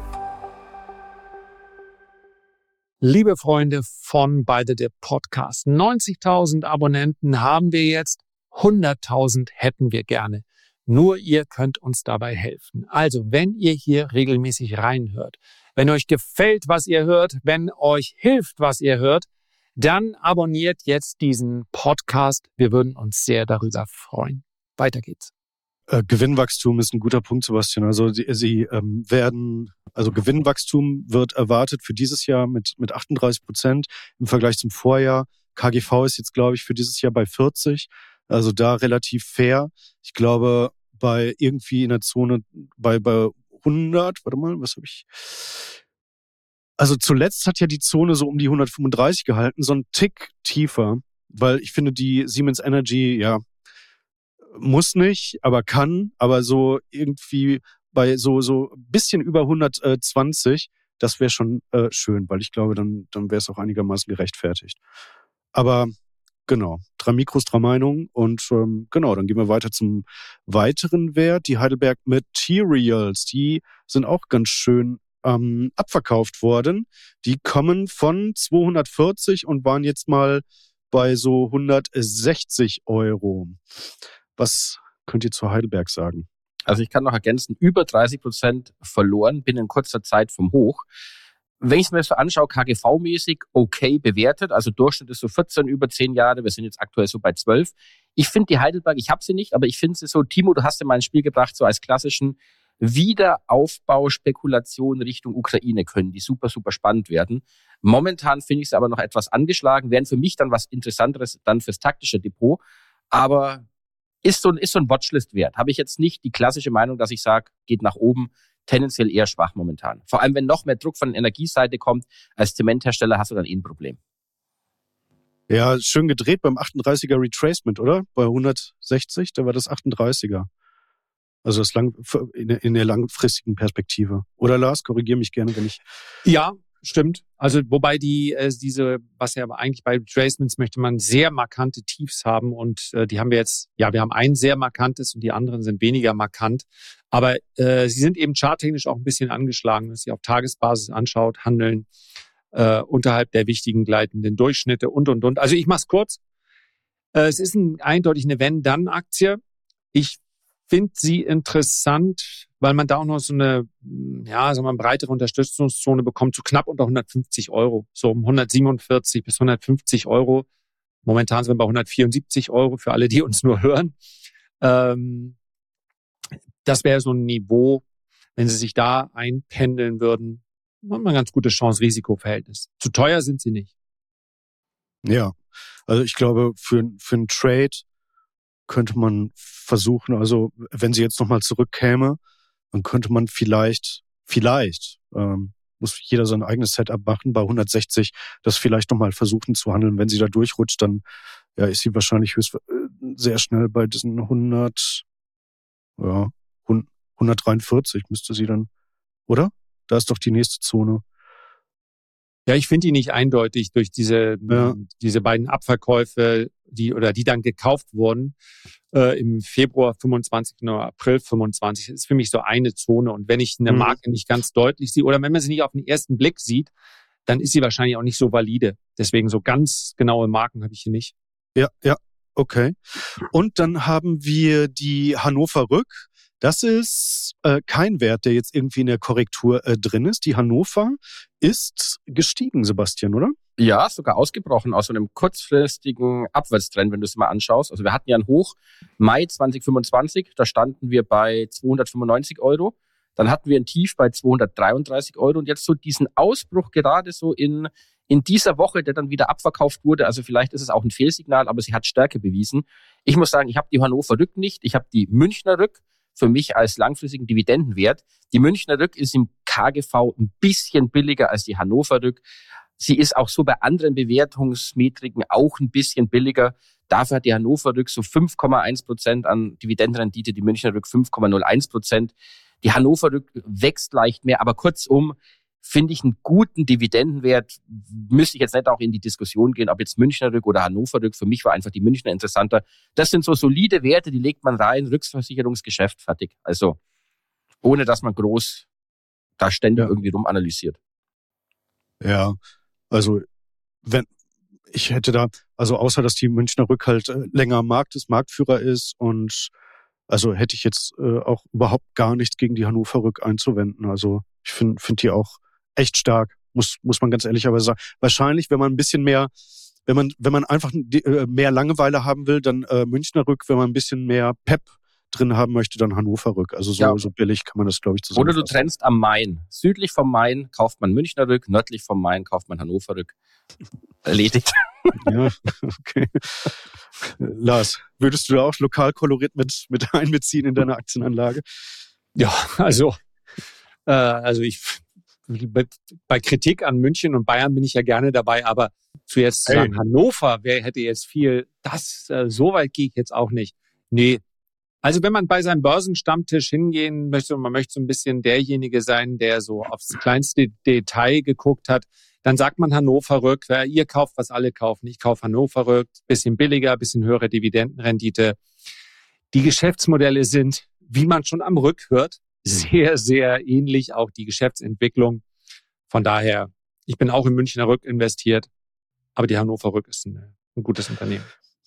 Speaker 3: Liebe Freunde von By the Dip Podcast, neunzigtausend Abonnenten haben wir jetzt. hunderttausend hätten wir gerne. Nur ihr könnt uns dabei helfen. Also, wenn ihr hier regelmäßig reinhört, wenn euch gefällt, was ihr hört, wenn euch hilft, was ihr hört, dann abonniert jetzt diesen Podcast. Wir würden uns sehr darüber freuen. Weiter geht's.
Speaker 1: Äh, Gewinnwachstum ist ein guter Punkt, Sebastian. Also sie, sie ähm, werden, also Gewinnwachstum wird erwartet für dieses Jahr mit mit achtunddreißig Prozent im Vergleich zum Vorjahr. K G V ist jetzt, glaube ich, für dieses Jahr bei vierzig. Also da relativ fair. Ich glaube, bei irgendwie in der Zone bei bei hundert, warte mal, was habe ich? Also zuletzt hat ja die Zone so um die hundertfünfunddreißig gehalten, so ein Tick tiefer, weil ich finde, die Siemens Energy, ja, muss nicht, aber kann, aber so irgendwie bei so so ein bisschen über hundertzwanzig, das wäre schon äh, schön, weil ich glaube, dann dann wäre es auch einigermaßen gerechtfertigt. Aber genau, drei Mikros, drei Meinungen und ähm, genau, dann gehen wir weiter zum weiteren Wert, die Heidelberg Materials, die sind auch ganz schön ähm, abverkauft worden. Die kommen von zweihundertvierzig und waren jetzt mal bei so hundertsechzig Euro. Was könnt ihr zu Heidelberg sagen?
Speaker 2: Also ich kann noch ergänzen, über dreißig Prozent verloren binnen kurzer Zeit vom Hoch. Wenn ich es mir so anschaue, K G V-mäßig okay bewertet, also Durchschnitt ist so vierzehn über zehn Jahre, wir sind jetzt aktuell so bei zwölf. Ich finde die Heidelberg, ich habe sie nicht, aber ich finde sie so, Timo, du hast ja mal ein Spiel gebracht, so als klassischen Wiederaufbau-Spekulation Richtung Ukraine können die super, super spannend werden. Momentan finde ich sie aber noch etwas angeschlagen, wären für mich dann was Interessanteres dann fürs taktische Depot, aber ist so, ist so ein Watchlist-Wert. Habe ich jetzt nicht die klassische Meinung, dass ich sage, geht nach oben, tendenziell eher schwach momentan. Vor allem, wenn noch mehr Druck von der Energieseite kommt, als Zementhersteller hast du dann eh ein Problem.
Speaker 1: Ja, schön gedreht beim achtunddreißiger Retracement, oder? Bei hundertsechzig, da war das achtunddreißiger. Also das lang, in der langfristigen Perspektive. Oder Lars, korrigiere mich gerne, wenn ich...
Speaker 3: Ja, stimmt. Also wobei die äh, diese, was ja aber eigentlich bei Retracements möchte man sehr markante Tiefs haben und äh, die haben wir jetzt, ja, wir haben ein sehr markantes und die anderen sind weniger markant. Aber äh, sie sind eben charttechnisch auch ein bisschen angeschlagen, wenn man sie auf Tagesbasis anschaut, handeln äh, unterhalb der wichtigen gleitenden Durchschnitte und, und, und. Also ich mache es kurz. Äh, es ist ein, eindeutig eine Wenn-Dann-Aktie. Ich finde sie interessant, weil man da auch noch so eine, ja, sagen wir mal, breitere Unterstützungszone bekommt, so knapp unter hundertfünfzig Euro. So um hundertsiebenundvierzig bis hundertfünfzig Euro. Momentan sind wir bei hundertvierundsiebzig Euro für alle, die uns nur hören. Ähm, das wäre so ein Niveau, wenn sie sich da einpendeln würden, haben wir eine ganz gute Chance-Risiko-Verhältnis. Zu teuer sind sie nicht.
Speaker 1: Ja, also ich glaube, für, für einen Trade könnte man versuchen, also wenn sie jetzt nochmal zurückkäme, dann könnte man vielleicht, vielleicht, ähm, muss jeder sein eigenes Setup machen, bei hundertsechzig das vielleicht nochmal versuchen zu handeln. Wenn sie da durchrutscht, dann ja, ist sie wahrscheinlich höchst, äh, sehr schnell bei diesen hundert, ja, hundertdreiundvierzig müsste sie dann, oder? Da ist doch die nächste Zone.
Speaker 3: Ja, ich finde die nicht eindeutig durch diese
Speaker 1: Ja.
Speaker 3: diese beiden Abverkäufe, die oder die dann gekauft wurden äh, im Februar fünfundzwanzig oder April fünfundzwanzig. Das ist für mich so eine Zone. Und wenn ich eine
Speaker 1: Mhm.
Speaker 3: Marke nicht ganz deutlich sehe oder wenn man sie nicht auf den ersten Blick sieht, dann ist sie wahrscheinlich auch nicht so valide. Deswegen so ganz genaue Marken habe ich hier nicht.
Speaker 1: Ja, ja, okay. Und dann haben wir die Hannover Rück. Das ist äh, kein Wert, der jetzt irgendwie in der Korrektur äh, drin ist. Die Hannover ist gestiegen, Sebastian, oder?
Speaker 2: Ja, sogar ausgebrochen aus so einem kurzfristigen Abwärtstrend, wenn du es mal anschaust. Also wir hatten ja ein Hoch Mai zwanzig fünfundzwanzig, da standen wir bei zweihundertfünfundneunzig Euro. Dann hatten wir ein Tief bei zweihundertdreiunddreißig Euro und jetzt so diesen Ausbruch gerade so in in dieser Woche, der dann wieder abverkauft wurde. Also vielleicht ist es auch ein Fehlsignal, aber sie hat Stärke bewiesen. Ich muss sagen, ich habe die Hannover Rück nicht, ich habe die Münchner Rück für mich als langfristigen Dividendenwert. Die Münchner Rück ist im K G V ein bisschen billiger als die Hannover Rück. Sie ist auch so bei anderen Bewertungsmetriken auch ein bisschen billiger. Dafür hat die Hannover Rück so fünf Komma eins Prozent an Dividendenrendite, die Münchner Rück fünf Komma null eins Prozent. Die Hannover Rück wächst leicht mehr, aber kurzum finde ich einen guten Dividendenwert. Müsste ich jetzt nicht auch in die Diskussion gehen, ob jetzt Münchner Rück oder Hannover Rück. Für mich war einfach die Münchner interessanter. Das sind so solide Werte, die legt man rein, Rückversicherungsgeschäft, fertig. Also ohne, dass man groß da ständig
Speaker 1: Ja.
Speaker 2: irgendwie rumanalysiert.
Speaker 1: Ja, also wenn Ich hätte da, also außer dass die Münchner Rück halt äh, länger am Markt ist, Marktführer ist und also hätte ich jetzt äh, auch überhaupt gar nichts gegen die Hannover Rück einzuwenden. Also ich finde find die auch echt stark, muss muss man ganz ehrlicherweise sagen. Wahrscheinlich, wenn man ein bisschen mehr, wenn man wenn man einfach die, äh, mehr Langeweile haben will, dann äh, Münchner Rück. Wenn man ein bisschen mehr Pep drin haben möchte, dann Hannover Rück. Also so,
Speaker 2: Ja.
Speaker 1: so billig kann man das, glaube ich, zusammenfassen.
Speaker 2: Oder du trennst am Main. Südlich vom Main kauft man Münchner Rück, nördlich vom Main kauft man Hannover Rück. Erledigt.
Speaker 1: Ja, okay. Lars, würdest du da auch Lokalkolorit mit, mit einbeziehen in deine Aktienanlage?
Speaker 3: Ja, also, äh, also ich bei, bei Kritik an München und Bayern bin ich ja gerne dabei, aber zu jetzt zu sagen, Hannover, wer hätte jetzt viel, das, äh, so weit gehe ich jetzt auch nicht. Nee. Also wenn man bei seinem Börsenstammtisch hingehen möchte und man möchte so ein bisschen derjenige sein, der so aufs kleinste Detail geguckt hat, dann sagt man Hannover Rück, ja, ihr kauft, was alle kaufen. Ich kaufe Hannover Rück, bisschen billiger, bisschen höhere Dividendenrendite. Die Geschäftsmodelle sind, wie man schon am Rück hört, sehr, sehr ähnlich, auch die Geschäftsentwicklung. Von daher, ich bin auch in Münchner Rück investiert, aber die Hannover Rück ist ein, ein gutes Unternehmen.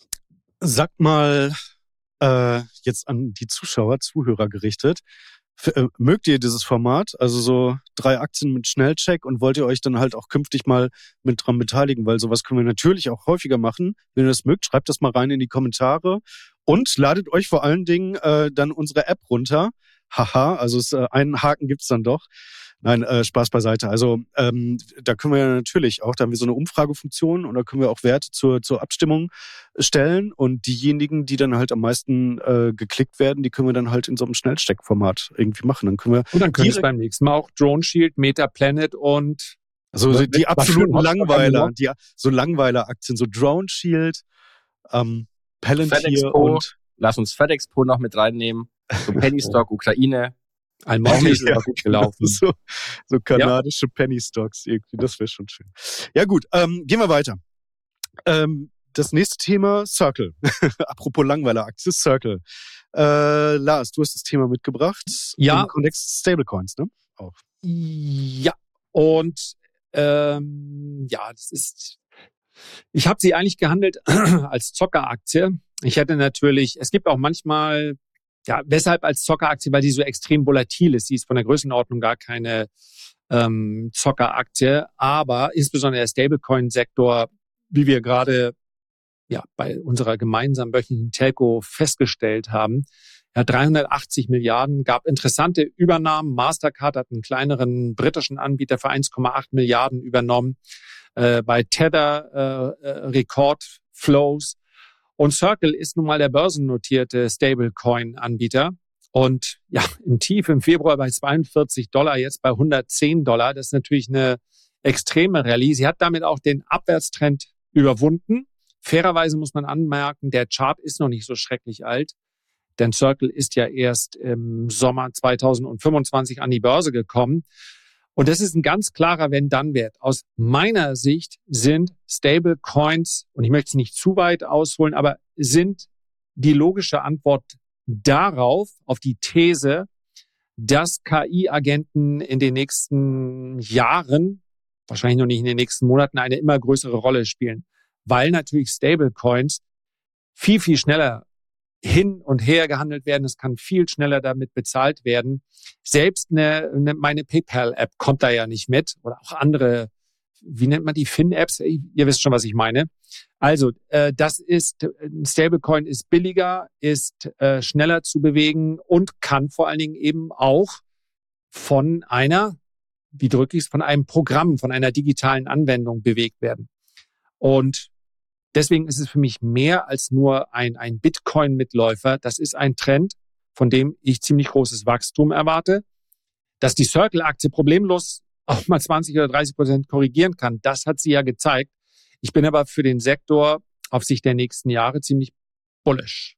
Speaker 1: Sag mal, äh, jetzt an die Zuschauer, Zuhörer gerichtet. F- äh, mögt ihr dieses Format? Also so drei Aktien mit Schnellcheck und wollt ihr euch dann halt auch künftig mal mit dran beteiligen? Weil sowas können wir natürlich auch häufiger machen. Wenn ihr das mögt, schreibt das mal rein in die Kommentare und ladet euch vor allen Dingen äh, dann unsere App runter. Haha, also es, äh, einen Haken gibt's dann doch. Nein, äh, Spaß beiseite. Also ähm, da können wir ja natürlich auch, da haben wir so eine Umfragefunktion und da können wir auch Werte zur zur Abstimmung stellen und diejenigen, die dann halt am meisten äh, geklickt werden, die können wir dann halt in so einem Schnellsteckformat irgendwie machen. Dann können wir
Speaker 3: Und dann können es beim nächsten Mal auch Drone Shield, Meta Planet und
Speaker 1: also die absoluten
Speaker 3: was
Speaker 1: Langweiler, die so Langweiler-Aktien, so Drone Shield, ähm, Palantir
Speaker 2: FedExpo,
Speaker 1: und
Speaker 2: lass uns FedExpo noch mit reinnehmen. So Penny Stock, Ukraine.
Speaker 3: Almonte ist
Speaker 1: ja,
Speaker 3: auch gut gelaufen.
Speaker 1: so, so kanadische ja. Penny Stocks irgendwie, das wäre schon schön. Ja gut, ähm, gehen wir weiter. Ähm, das nächste Thema, Circle. Apropos Langweiler-Aktie, Circle. Äh, Lars, du hast das Thema mitgebracht.
Speaker 3: Ja.
Speaker 1: Im Kontext Stablecoins, ne? Auch.
Speaker 3: Ja, und ähm, ja, das ist, ich habe sie eigentlich gehandelt als Zockeraktie. Ich hätte natürlich, es gibt auch manchmal, ja, weshalb als Zockeraktie, weil die so extrem volatil ist. Sie ist von der Größenordnung gar keine ähm, Zockeraktie, aber insbesondere der Stablecoin-Sektor, wie wir gerade ja bei unserer gemeinsamen wöchentlichen Telco festgestellt haben, ja, dreihundertachtzig Milliarden, gab interessante Übernahmen. Mastercard hat einen kleineren britischen Anbieter für eins Komma acht Milliarden übernommen. Äh, bei Tether äh, äh, Rekordflows. Und Circle ist nun mal der börsennotierte Stablecoin-Anbieter. Und ja, im Tief im Februar bei zweiundvierzig Dollar, jetzt bei hundertzehn Dollar. Das ist natürlich eine extreme Rallye. Sie hat damit auch den Abwärtstrend überwunden. Fairerweise muss man anmerken, der Chart ist noch nicht so schrecklich alt. Denn Circle ist ja erst im Sommer zweitausendfünfundzwanzig an die Börse gekommen. Und das ist ein ganz klarer Wenn-Dann-Wert. Aus meiner Sicht sind Stablecoins, und ich möchte es nicht zu weit ausholen, aber sind die logische Antwort darauf, auf die These, dass K I-Agenten in den nächsten Jahren, wahrscheinlich noch nicht in den nächsten Monaten, eine immer größere Rolle spielen. Weil natürlich Stablecoins viel, viel schneller hin und her gehandelt werden. Es kann viel schneller damit bezahlt werden. Selbst eine, eine meine PayPal-App kommt da ja nicht mit. Oder auch andere, wie nennt man die, Fin-Apps? Ihr wisst schon, was ich meine. Also, äh, das ist, ein Stablecoin ist billiger, ist äh, schneller zu bewegen und kann vor allen Dingen eben auch von einer, wie drücke ich es, von einem Programm, von einer digitalen Anwendung bewegt werden. Und deswegen ist es für mich mehr als nur ein, ein Bitcoin-Mitläufer. Das ist ein Trend, von dem ich ziemlich großes Wachstum erwarte. Dass die Circle-Aktie problemlos auch mal zwanzig oder dreißig Prozent korrigieren kann, das hat sie ja gezeigt. Ich bin aber für den Sektor auf Sicht der nächsten Jahre ziemlich bullish.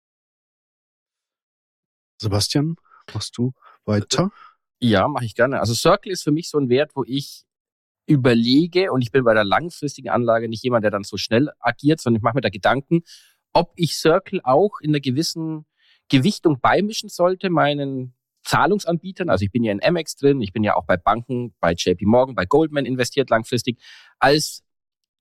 Speaker 1: Sebastian, machst du weiter?
Speaker 2: Ja, mache ich gerne. Also Circle ist für mich so ein Wert, wo ich überlege, und ich bin bei der langfristigen Anlage nicht jemand, der dann so schnell agiert, sondern ich mache mir da Gedanken, ob ich Circle auch in einer gewissen Gewichtung beimischen sollte, meinen Zahlungsanbietern. Also ich bin ja in Amex drin, ich bin ja auch bei Banken, bei J P Morgan, bei Goldman investiert langfristig, als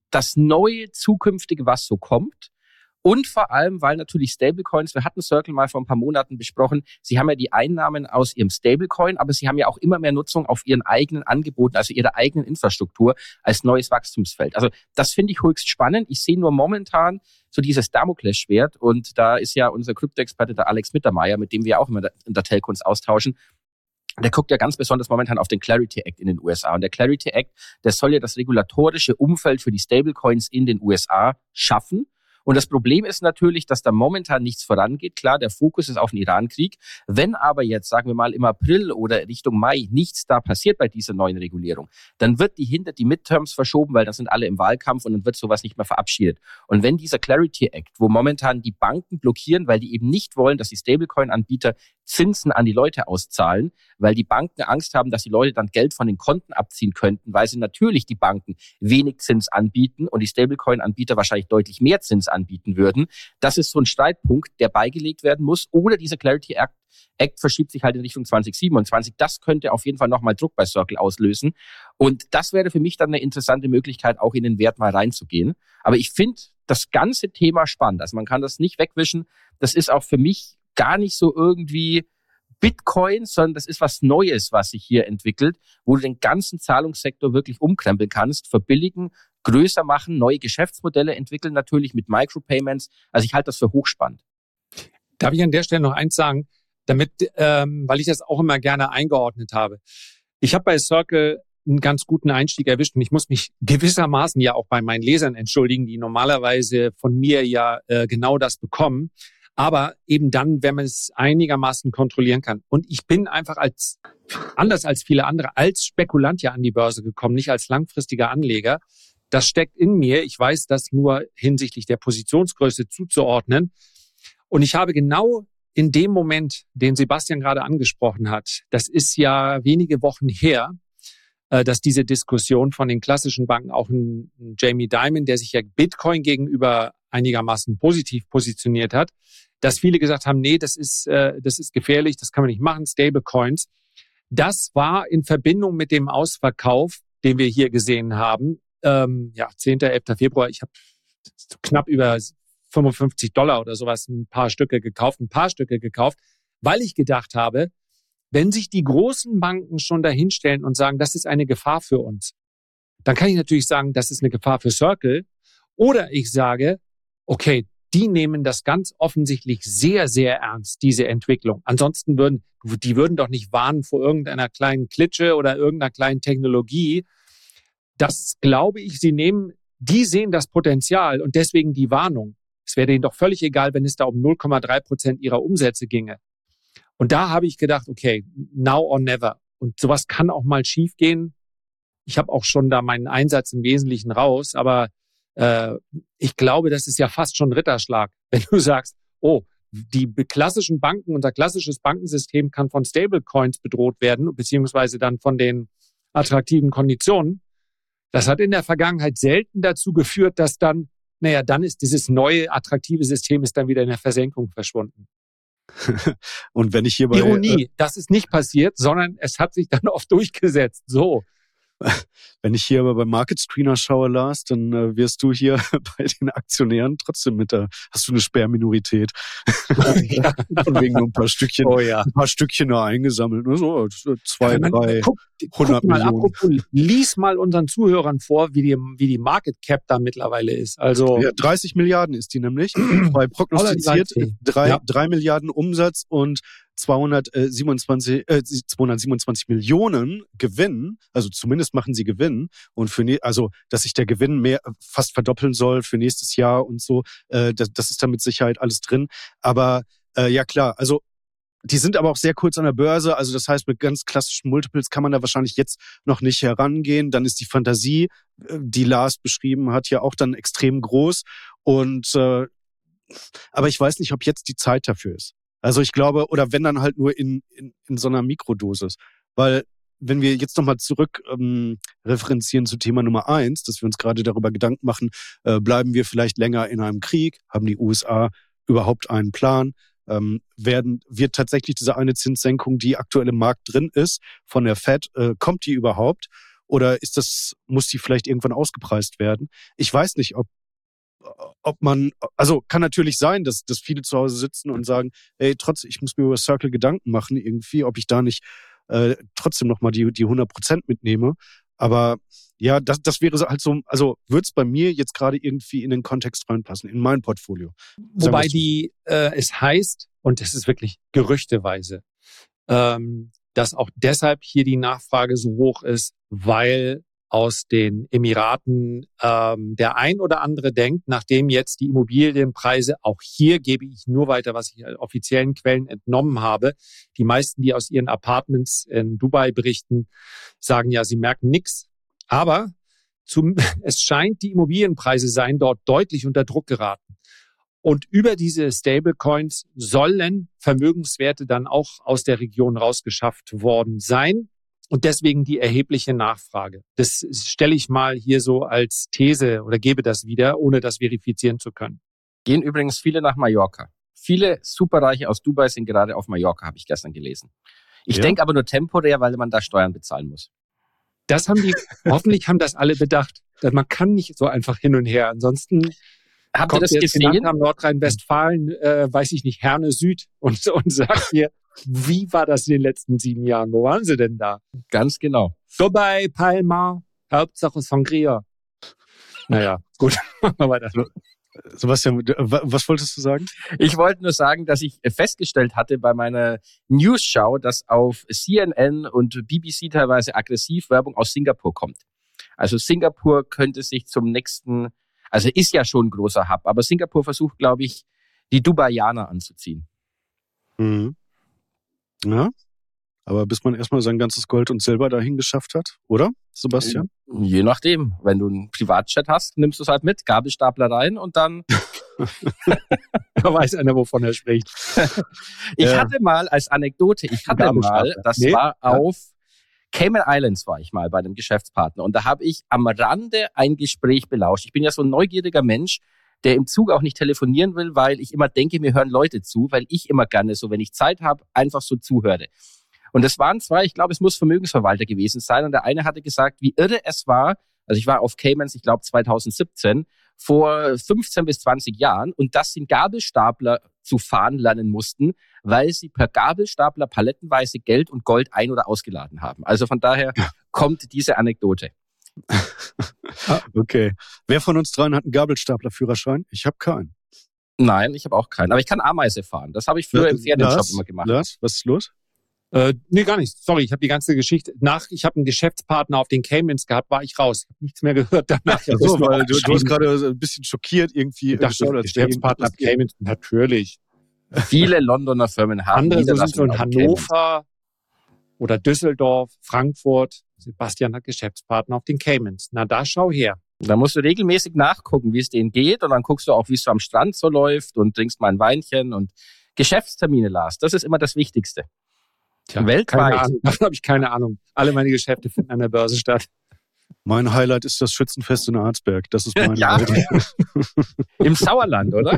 Speaker 2: das neue zukünftige, was so kommt. Und vor allem, weil natürlich Stablecoins, wir hatten Circle mal vor ein paar Monaten besprochen, sie haben ja die Einnahmen aus ihrem Stablecoin, aber sie haben ja auch immer mehr Nutzung auf ihren eigenen Angeboten, also ihre eigenen Infrastruktur als neues Wachstumsfeld. Also das finde ich höchst spannend. Ich sehe nur momentan so dieses Damoklesschwert und da ist ja unser Krypto-Experte, der Alex Mittermeier, mit dem wir auch immer in der Telco uns austauschen. Der guckt ja ganz besonders momentan auf den Clarity Act in den U S A. Und der Clarity Act, der soll ja das regulatorische Umfeld für die Stablecoins in den U S A schaffen. Und das Problem ist natürlich, dass da momentan nichts vorangeht. Klar, der Fokus ist auf den Iran-Krieg. Wenn aber jetzt, sagen wir mal, im April oder Richtung Mai nichts da passiert bei dieser neuen Regulierung, dann wird die hinter die Midterms verschoben, weil dann sind alle im Wahlkampf und dann wird sowas nicht mehr verabschiedet. Und wenn dieser Clarity Act, wo momentan die Banken blockieren, weil die eben nicht wollen, dass die Stablecoin-Anbieter Zinsen an die Leute auszahlen, weil die Banken Angst haben, dass die Leute dann Geld von den Konten abziehen könnten, weil sie natürlich die Banken wenig Zins anbieten und die Stablecoin-Anbieter wahrscheinlich deutlich mehr Zins anbieten würden. Das ist so ein Streitpunkt, der beigelegt werden muss. Oder dieser Clarity Act, Act verschiebt sich halt in Richtung zwanzig siebenundzwanzig. Das könnte auf jeden Fall nochmal Druck bei Circle auslösen. Und das wäre für mich dann eine interessante Möglichkeit, auch in den Wert mal reinzugehen. Aber ich finde das ganze Thema spannend. Also man kann das nicht wegwischen. Das ist auch für mich gar nicht so irgendwie Bitcoin, sondern das ist was Neues, was sich hier entwickelt, wo du den ganzen Zahlungssektor wirklich umkrempeln kannst, verbilligen, größer machen, neue Geschäftsmodelle entwickeln, natürlich mit Micropayments. Also ich halte das für hochspannend.
Speaker 3: Darf ich an der Stelle noch eins sagen, damit, ähm, weil ich das auch immer gerne eingeordnet habe. Ich habe bei Circle einen ganz guten Einstieg erwischt und ich muss mich gewissermaßen ja auch bei meinen Lesern entschuldigen, die normalerweise von mir ja äh, genau das bekommen. Aber eben dann, wenn man es einigermaßen kontrollieren kann. Und ich bin einfach als, anders als viele andere, als Spekulant ja an die Börse gekommen, nicht als langfristiger Anleger. Das steckt in mir. Ich weiß das nur hinsichtlich der Positionsgröße zuzuordnen. Und ich habe genau in dem Moment, den Sebastian gerade angesprochen hat, das ist ja wenige Wochen her, dass diese Diskussion von den klassischen Banken, auch ein Jamie Dimon, der sich ja Bitcoin gegenüber einigermaßen positiv positioniert hat, dass viele gesagt haben, nee, das ist, äh, das ist gefährlich, das kann man nicht machen, Stablecoins. Das war in Verbindung mit dem Ausverkauf, den wir hier gesehen haben, ähm, ja, zehnten, elften Februar, ich habe knapp über fünfundfünfzig Dollar oder sowas ein paar Stücke gekauft, ein paar Stücke gekauft, weil ich gedacht habe, wenn sich die großen Banken schon dahinstellen und sagen, das ist eine Gefahr für uns, dann kann ich natürlich sagen, das ist eine Gefahr für Circle. Oder ich sage, okay, die nehmen das ganz offensichtlich sehr, sehr ernst, diese Entwicklung. Ansonsten würden, die würden doch nicht warnen vor irgendeiner kleinen Klitsche oder irgendeiner kleinen Technologie. Das glaube ich, sie nehmen, die sehen das Potenzial und deswegen die Warnung. Es wäre denen doch völlig egal, wenn es da um null Komma drei Prozent ihrer Umsätze ginge. Und da habe ich gedacht, okay, now or never. Und sowas kann auch mal schief gehen. Ich habe auch schon da meinen Einsatz im Wesentlichen raus, aber äh, ich glaube, das ist ja fast schon Ritterschlag, wenn du sagst, oh, die klassischen Banken, unser klassisches Bankensystem kann von Stablecoins bedroht werden, beziehungsweise dann von den attraktiven Konditionen. Das hat in der Vergangenheit selten dazu geführt, dass dann, naja, dann ist dieses neue, attraktive System ist dann wieder in der Versenkung verschwunden.
Speaker 1: Und wenn ich hier bei...
Speaker 3: Ironie,
Speaker 1: äh,
Speaker 3: das ist nicht passiert, sondern es hat sich dann oft durchgesetzt. So.
Speaker 1: Wenn ich hier aber beim Market Screener schaue, Lars, dann äh, wirst du hier bei den Aktionären trotzdem mit der, hast du eine Sperrminorität. Ja. Von wegen nur ein paar Stückchen,
Speaker 3: oh, ja.
Speaker 1: ein paar Stückchen da eingesammelt. Nur so zwei,
Speaker 3: ja, man,
Speaker 1: drei,
Speaker 3: guck,
Speaker 1: hundert
Speaker 3: guck mal,
Speaker 1: Millionen.
Speaker 3: Apropos, lies mal unseren Zuhörern vor, wie die, wie die Market Cap da mittlerweile ist. Also
Speaker 1: ja, dreißig Milliarden ist die nämlich. Bei prognostiziert drei, ja. drei Milliarden Umsatz und zweihundertsiebenundzwanzig, äh, zweihundertsiebenundzwanzig Millionen Gewinn, also zumindest machen sie Gewinn und für ne, also dass sich der Gewinn mehr fast verdoppeln soll für nächstes Jahr und so, äh, das, das ist da mit Sicherheit alles drin. Aber äh, ja klar, also die sind aber auch sehr kurz an der Börse, also das heißt mit ganz klassischen Multiples kann man da wahrscheinlich jetzt noch nicht herangehen. Dann ist die Fantasie, die Lars beschrieben hat, ja auch dann extrem groß und äh, aber ich weiß nicht, ob jetzt die Zeit dafür ist. Also ich glaube, oder wenn dann halt nur in, in, in so einer Mikrodosis. Weil wenn wir jetzt nochmal zurück ähm, referenzieren zu Thema Nummer eins, dass wir uns gerade darüber Gedanken machen, äh, bleiben wir vielleicht länger in einem Krieg? Haben die U S A überhaupt einen Plan? Ähm, werden, wird tatsächlich diese eine Zinssenkung, die aktuell im Markt drin ist, von der Fed, äh, kommt die überhaupt? Oder ist das, muss die vielleicht irgendwann ausgepreist werden? Ich weiß nicht, ob, ob man, also kann natürlich sein, dass, dass viele zu Hause sitzen und sagen, ey, trotzdem, ich muss mir über Circle Gedanken machen irgendwie, ob ich da nicht äh, trotzdem nochmal die, die hundert Prozent mitnehme. Aber ja, das, das wäre halt so, also würde es bei mir jetzt gerade irgendwie in den Kontext reinpassen, in mein Portfolio.
Speaker 3: Wobei die, äh, es heißt, und das ist wirklich gerüchteweise, ähm, dass auch deshalb hier die Nachfrage so hoch ist, weil aus den Emiraten ähm, der ein oder andere denkt, nachdem jetzt die Immobilienpreise, auch hier gebe ich nur weiter, was ich offiziellen Quellen entnommen habe, die meisten, die aus ihren Apartments in Dubai berichten, sagen ja, sie merken nichts. Aber zum, es scheint, die Immobilienpreise seien dort deutlich unter Druck geraten. Und über diese Stablecoins sollen Vermögenswerte dann auch aus der Region rausgeschafft worden sein. Und deswegen die erhebliche Nachfrage. Das stelle ich mal hier so als These oder gebe das wieder, ohne das verifizieren zu können.
Speaker 2: Gehen übrigens viele nach Mallorca. Viele Superreiche aus Dubai sind gerade auf Mallorca, habe ich gestern gelesen. Ich ja. denke aber nur temporär, weil man da Steuern bezahlen muss.
Speaker 3: Das haben die, hoffentlich haben das alle bedacht. Man kann nicht so einfach hin und her. Ansonsten
Speaker 2: habt ihr das gesehen?
Speaker 3: Am Nordrhein-Westfalen, äh, weiß ich nicht, Herne Süd und, und sagt hier, wie war das in den letzten sieben Jahren? Wo waren sie denn da?
Speaker 2: Ganz genau.
Speaker 3: Dubai, Palma, Hauptsache Sangria. Naja, gut, machen wir weiter.
Speaker 1: Sebastian, was wolltest du sagen?
Speaker 2: Ich wollte nur sagen, dass ich festgestellt hatte bei meiner News-Schau, dass auf C N N und B B C teilweise aggressiv Werbung aus Singapur kommt. Also Singapur könnte sich zum nächsten, also ist ja schon ein großer Hub, aber Singapur versucht, glaube ich, die Dubaianer anzuziehen.
Speaker 1: Mhm. Ja, aber bis man erstmal sein ganzes Gold und Silber dahin geschafft hat, oder, Sebastian?
Speaker 2: Je nachdem. Wenn du einen Privatjet hast, nimmst du es halt mit, Gabelstapler rein und dann...
Speaker 3: Da weiß einer, wovon er spricht.
Speaker 2: Ich ja. hatte mal als Anekdote, ich hatte mal, das nee? war auf Cayman Islands war ich mal bei einem Geschäftspartner und da habe ich am Rande ein Gespräch belauscht. Ich bin ja so ein neugieriger Mensch, der im Zug auch nicht telefonieren will, weil ich immer denke, mir hören Leute zu, weil ich immer gerne so, wenn ich Zeit habe, einfach so zuhöre. Und es waren zwei, ich glaube, es muss Vermögensverwalter gewesen sein. Und der eine hatte gesagt, wie irre es war, also ich war auf Caymans, ich glaube zwanzig siebzehn, vor fünfzehn bis zwanzig Jahren und dass sie einen Gabelstapler zu fahren lernen mussten, weil sie per Gabelstapler palettenweise Geld und Gold ein- oder ausgeladen haben. Also von daher kommt diese Anekdote.
Speaker 1: Okay. Wer von uns dreien hat einen Gabelstapler-Führerschein? Ich habe keinen.
Speaker 2: Nein, ich habe auch keinen. Aber ich kann Ameise fahren. Das habe ich früher im Pferdenshop immer gemacht.
Speaker 1: Lars, was ist los?
Speaker 3: Äh, nee, gar nichts. Sorry, ich habe die ganze Geschichte nach, ich habe einen Geschäftspartner auf den Caymans gehabt, war ich raus. Ich habe nichts mehr gehört danach.
Speaker 1: Ach so, weil du, du hast gerade ein bisschen schockiert irgendwie.
Speaker 3: Ich dachte,
Speaker 1: geschaut,
Speaker 3: Geschäftspartner auf Caymans, natürlich.
Speaker 2: Viele Londoner Firmen haben
Speaker 3: andere so sind so in Hannover oder Düsseldorf, Frankfurt. Sebastian hat Geschäftspartner auf den Caymans. Na, da schau her.
Speaker 2: Da musst du regelmäßig nachgucken, wie es denen geht und dann guckst du auch, wie es so am Strand so läuft und trinkst mal ein Weinchen und Geschäftstermine, Lars. Das ist immer das Wichtigste.
Speaker 3: Tja, weltweit. Davon habe ich keine Ahnung. Alle meine Geschäfte finden an der Börse statt.
Speaker 1: Mein Highlight ist das Schützenfest in Arzberg. Das ist mein
Speaker 2: ja. Im Sauerland, oder?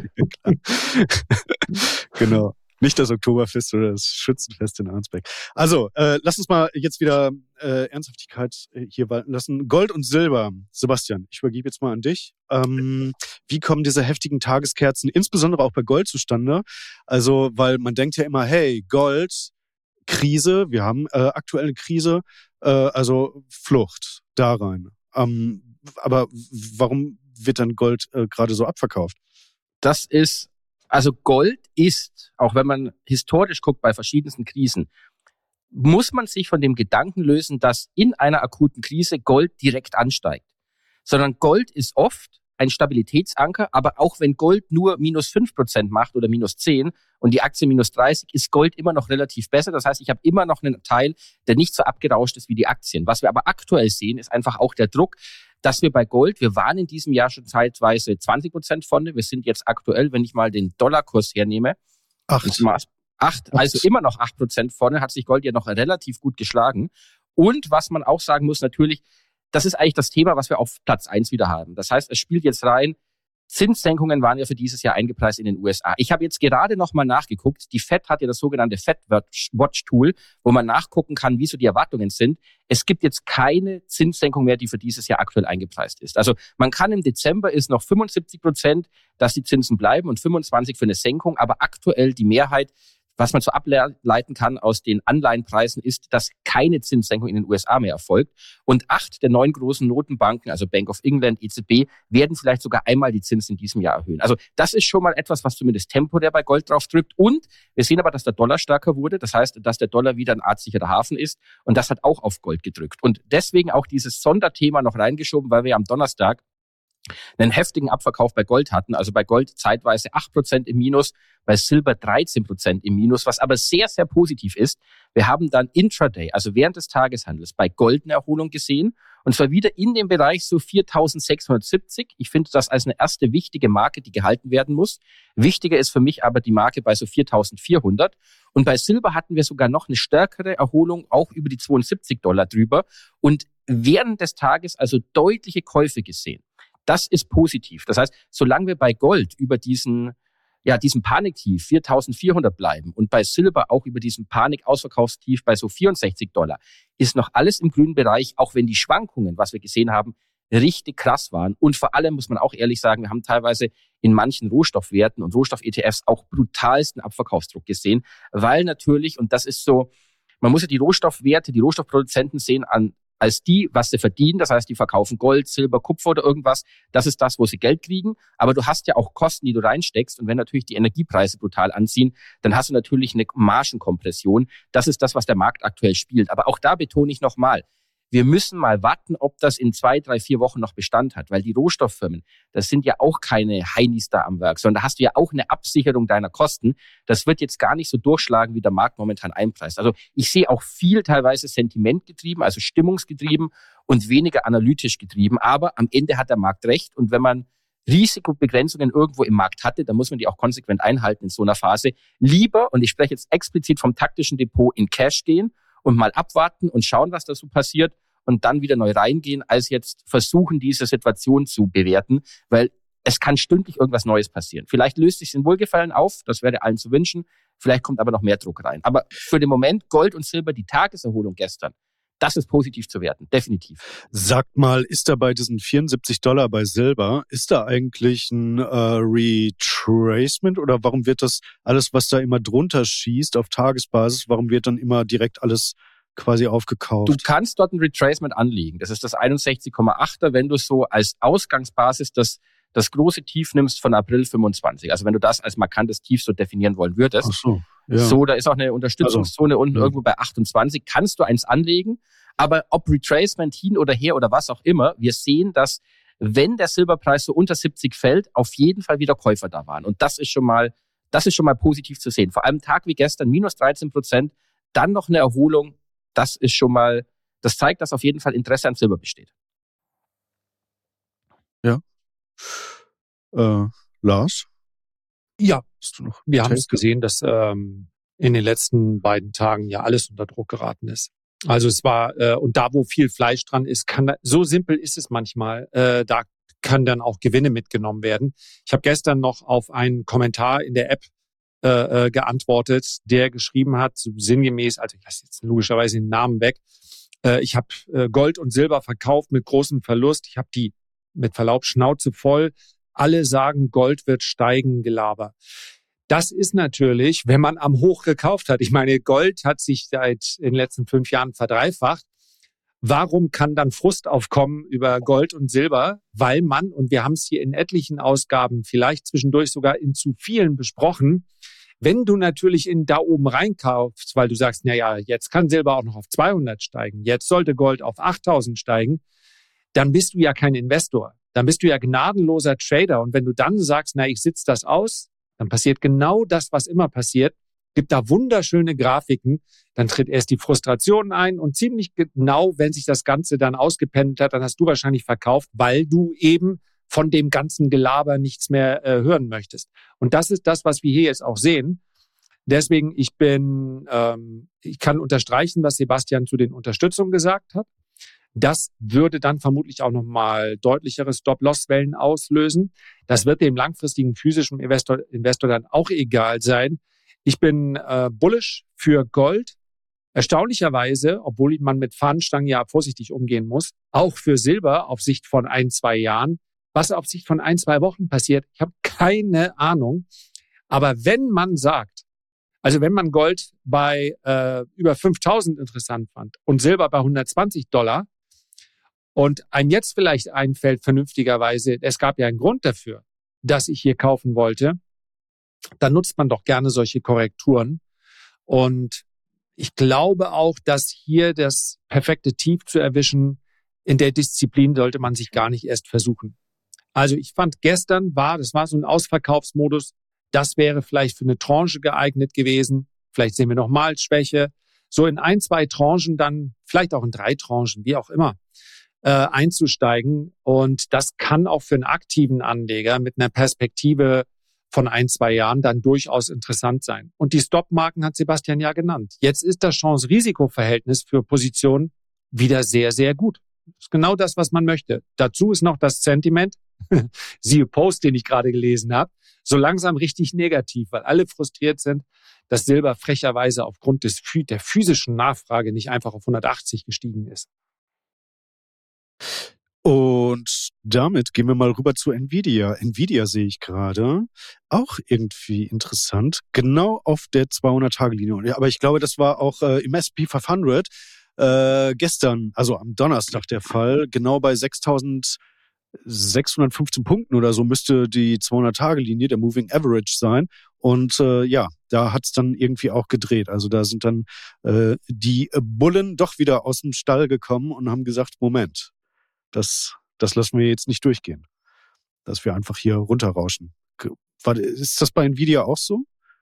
Speaker 1: Genau. Nicht das Oktoberfest oder das Schützenfest in Arnsberg. Also, äh, lass uns mal jetzt wieder äh, Ernsthaftigkeit hier walten lassen. Gold und Silber. Sebastian, ich übergebe jetzt mal an dich. Ähm, wie kommen diese heftigen Tageskerzen, insbesondere auch bei Gold, zustande? Also, weil man denkt ja immer, hey, Gold, Krise, wir haben äh, aktuelle Krise, äh, also Flucht da rein. Ähm, aber warum wird dann Gold äh, gerade so abverkauft?
Speaker 2: Das ist Also Gold ist, auch wenn man historisch guckt bei verschiedensten Krisen, muss man sich von dem Gedanken lösen, dass in einer akuten Krise Gold direkt ansteigt. Sondern Gold ist oft ein Stabilitätsanker, aber auch wenn Gold nur minus fünf Prozent macht oder minus zehn und die Aktie minus dreißig, ist Gold immer noch relativ besser. Das heißt, ich habe immer noch einen Teil, der nicht so abgerauscht ist wie die Aktien. Was wir aber aktuell sehen, ist einfach auch der Druck, dass wir bei Gold, wir waren in diesem Jahr schon zeitweise zwanzig Prozent vorne. Wir sind jetzt aktuell, wenn ich mal den Dollarkurs hernehme,
Speaker 1: acht.
Speaker 2: acht, also immer noch acht Prozent vorne, hat sich Gold ja noch relativ gut geschlagen. Und was man auch sagen muss, natürlich, das ist eigentlich das Thema, was wir auf Platz eins wieder haben. Das heißt, es spielt jetzt rein, Zinssenkungen waren ja für dieses Jahr eingepreist in den U S A. Ich habe jetzt gerade nochmal nachgeguckt. Die Fed hat ja das sogenannte Fed Watch Tool, wo man nachgucken kann, wie so die Erwartungen sind. Es gibt jetzt keine Zinssenkung mehr, die für dieses Jahr aktuell eingepreist ist. Also man kann im Dezember ist noch fünfundsiebzig Prozent, dass die Zinsen bleiben und fünfundzwanzig für eine Senkung. Aber aktuell die Mehrheit, was man so ableiten kann aus den Anleihenpreisen, ist, dass keine Zinssenkung in den U S A mehr erfolgt. Und acht der neun großen Notenbanken, also Bank of England, E Z B, werden vielleicht sogar einmal die Zinsen in diesem Jahr erhöhen. Also das ist schon mal etwas, was zumindest temporär bei Gold drauf drückt. Und wir sehen aber, dass der Dollar stärker wurde. Das heißt, dass der Dollar wieder ein artsicherer Hafen ist. Und das hat auch auf Gold gedrückt. Und deswegen auch dieses Sonderthema noch reingeschoben, weil wir am Donnerstag einen heftigen Abverkauf bei Gold hatten. Also bei Gold zeitweise acht Prozent im Minus, bei Silber dreizehn Prozent im Minus, was aber sehr, sehr positiv ist. Wir haben dann Intraday, also während des Tageshandels, bei Gold eine Erholung gesehen. Und zwar wieder in dem Bereich so viertausendsechshundertsiebzig. Ich finde das als eine erste wichtige Marke, die gehalten werden muss. Wichtiger ist für mich aber die Marke bei so viertausendvierhundert. Und bei Silber hatten wir sogar noch eine stärkere Erholung, auch über die zweiundsiebzig Dollar drüber. Und während des Tages also deutliche Käufe gesehen. Das ist positiv. Das heißt, solange wir bei Gold über diesen, ja, diesen Paniktief viertausendvierhundert bleiben und bei Silber auch über diesen Panik-Ausverkaufstief bei so vierundsechzig Dollar, ist noch alles im grünen Bereich, auch wenn die Schwankungen, was wir gesehen haben, richtig krass waren. Und vor allem muss man auch ehrlich sagen, wir haben teilweise in manchen Rohstoffwerten und Rohstoff-E T Fs auch brutalsten Abverkaufsdruck gesehen, weil natürlich, und das ist so, man muss ja die Rohstoffwerte, die Rohstoffproduzenten sehen an als die, was sie verdienen. Das heißt, die verkaufen Gold, Silber, Kupfer oder irgendwas. Das ist das, wo sie Geld kriegen. Aber du hast ja auch Kosten, die du reinsteckst. Und wenn natürlich die Energiepreise brutal anziehen, dann hast du natürlich eine Margenkompression. Das ist das, was der Markt aktuell spielt. Aber auch da betone ich nochmal, wir müssen mal warten, ob das in zwei, drei, vier Wochen noch Bestand hat. Weil die Rohstofffirmen, das sind ja auch keine Heinis da am Werk, sondern da hast du ja auch eine Absicherung deiner Kosten. Das wird jetzt gar nicht so durchschlagen, wie der Markt momentan einpreist. Also ich sehe auch viel teilweise sentimentgetrieben, also stimmungsgetrieben und weniger analytisch getrieben. Aber am Ende hat der Markt recht. Und wenn man Risikobegrenzungen irgendwo im Markt hatte, dann muss man die auch konsequent einhalten in so einer Phase. Lieber, und ich spreche jetzt explizit vom taktischen Depot, in Cash gehen und mal abwarten und schauen, was da so passiert und dann wieder neu reingehen, als jetzt versuchen, diese Situation zu bewerten, weil es kann stündlich irgendwas Neues passieren. Vielleicht löst sich in Wohlgefallen auf, das wäre allen zu wünschen, vielleicht kommt aber noch mehr Druck rein. Aber für den Moment Gold und Silber, die Tageserholung gestern, das ist positiv zu werten, definitiv.
Speaker 1: Sagt mal, ist da bei diesen vierundsiebzig Dollar bei Silber, ist da eigentlich ein äh, Retracement oder warum wird das alles, was da immer drunter schießt auf Tagesbasis, warum wird dann immer direkt alles quasi aufgekauft?
Speaker 2: Du kannst dort ein Retracement anlegen. Das ist das einundsechzig Komma achter, wenn du so als Ausgangsbasis das das große Tief nimmst von April fünfundzwanzig. Also wenn du das als markantes Tief so definieren wollen würdest.
Speaker 1: Ach so, ja.
Speaker 2: So, da ist auch eine Unterstützungszone also, unten ja. irgendwo bei achtundzwanzig. Kannst du eins anlegen, aber ob Retracement hin oder her oder was auch immer, wir sehen, dass wenn der Silberpreis so unter siebzig fällt, auf jeden Fall wieder Käufer da waren. Und das ist schon mal, das ist schon mal positiv zu sehen. Vor allem Tag wie gestern, minus dreizehn Prozent, dann noch eine Erholung. Das ist schon mal, das zeigt, dass auf jeden Fall Interesse an Silber besteht.
Speaker 1: Ja. Äh, Lars?
Speaker 3: Ja, wir haben es gesehen, dass ähm, in den letzten beiden Tagen ja alles unter Druck geraten ist. Also es war, äh, und da, wo viel Fleisch dran ist, kann so simpel ist es manchmal, äh, da kann dann auch Gewinne mitgenommen werden. Ich habe gestern noch auf einen Kommentar in der App äh, äh, geantwortet, der geschrieben hat, so sinngemäß, also ich lasse jetzt logischerweise den Namen weg, äh, ich habe äh, Gold und Silber verkauft mit großem Verlust, ich habe die mit Verlaub Schnauze voll, alle sagen, Gold wird steigen, Gelaber. Das ist natürlich, wenn man am Hoch gekauft hat. Ich meine, Gold hat sich seit in den letzten fünf Jahren verdreifacht. Warum kann dann Frust aufkommen über Gold und Silber? Weil man, und wir haben es hier in etlichen Ausgaben, vielleicht zwischendurch sogar in zu vielen besprochen, wenn du natürlich in da oben reinkaufst, weil du sagst, na ja, jetzt kann Silber auch noch auf zweihundert steigen, jetzt sollte Gold auf achttausend steigen, dann bist du ja kein Investor. Dann bist du ja gnadenloser Trader. Und wenn du dann sagst, na, ich sitze das aus, dann passiert genau das, was immer passiert. Gibt da wunderschöne Grafiken. Dann tritt erst die Frustration ein und ziemlich genau, wenn sich das Ganze dann ausgependelt hat, dann hast du wahrscheinlich verkauft, weil du eben von dem ganzen Gelaber nichts mehr äh, hören möchtest. Und das ist das, was wir hier jetzt auch sehen. Deswegen, ich bin, ähm, ich kann unterstreichen, was Sebastian zu den Unterstützungen gesagt hat. Das würde dann vermutlich auch nochmal deutlichere Stop-Loss-Wellen auslösen. Das wird dem langfristigen physischen Investor, Investor dann auch egal sein. Ich bin äh, bullish für Gold. Erstaunlicherweise, obwohl man mit Fahnenstangen ja vorsichtig umgehen muss, auch für Silber auf Sicht von ein, zwei Jahren. Was auf Sicht von ein, zwei Wochen passiert, ich habe keine Ahnung. Aber wenn man sagt, also wenn man Gold bei äh, über fünftausend interessant fand und Silber bei hundertzwanzig Dollar, und einem jetzt vielleicht einfällt, vernünftigerweise, es gab ja einen Grund dafür, dass ich hier kaufen wollte, dann nutzt man doch gerne solche Korrekturen. Und ich glaube auch, dass hier das perfekte Tief zu erwischen, in der Disziplin sollte man sich gar nicht erst versuchen. Also ich fand gestern war, das war so ein Ausverkaufsmodus, das wäre vielleicht für eine Tranche geeignet gewesen. Vielleicht sehen wir nochmal Schwäche. So in ein, zwei Tranchen dann, vielleicht auch in drei Tranchen, wie auch immer, äh, einzusteigen. Und das kann auch für einen aktiven Anleger mit einer Perspektive von ein, zwei Jahren dann durchaus interessant sein. Und die Stop-Marken hat Sebastian ja genannt. Jetzt ist das Chance-Risiko-Verhältnis für Positionen wieder sehr, sehr gut. Das ist genau das, was man möchte. Dazu ist noch das Sentiment, siehe Post, den ich gerade gelesen habe, so langsam richtig negativ, weil alle frustriert sind, dass Silber frecherweise aufgrund des, der physischen Nachfrage nicht einfach auf hundertachtzig gestiegen ist.
Speaker 1: Und damit gehen wir mal rüber zu Nvidia. Nvidia sehe ich gerade auch irgendwie interessant, genau auf der zweihundert-Tage-Linie. Aber ich glaube, das war auch äh, im S and P fünfhundert äh, gestern, also am Donnerstag der Fall, genau bei sechstausendsechshundertfünfzehn Punkten oder so müsste die zweihundert-Tage-Linie, der Moving Average sein. Und äh, ja, da hat's dann irgendwie auch gedreht. Also da sind dann äh, die Bullen doch wieder aus dem Stall gekommen und haben gesagt, Moment, das, das lassen wir jetzt nicht durchgehen. Dass wir einfach hier runterrauschen. Ist das bei Nvidia auch so?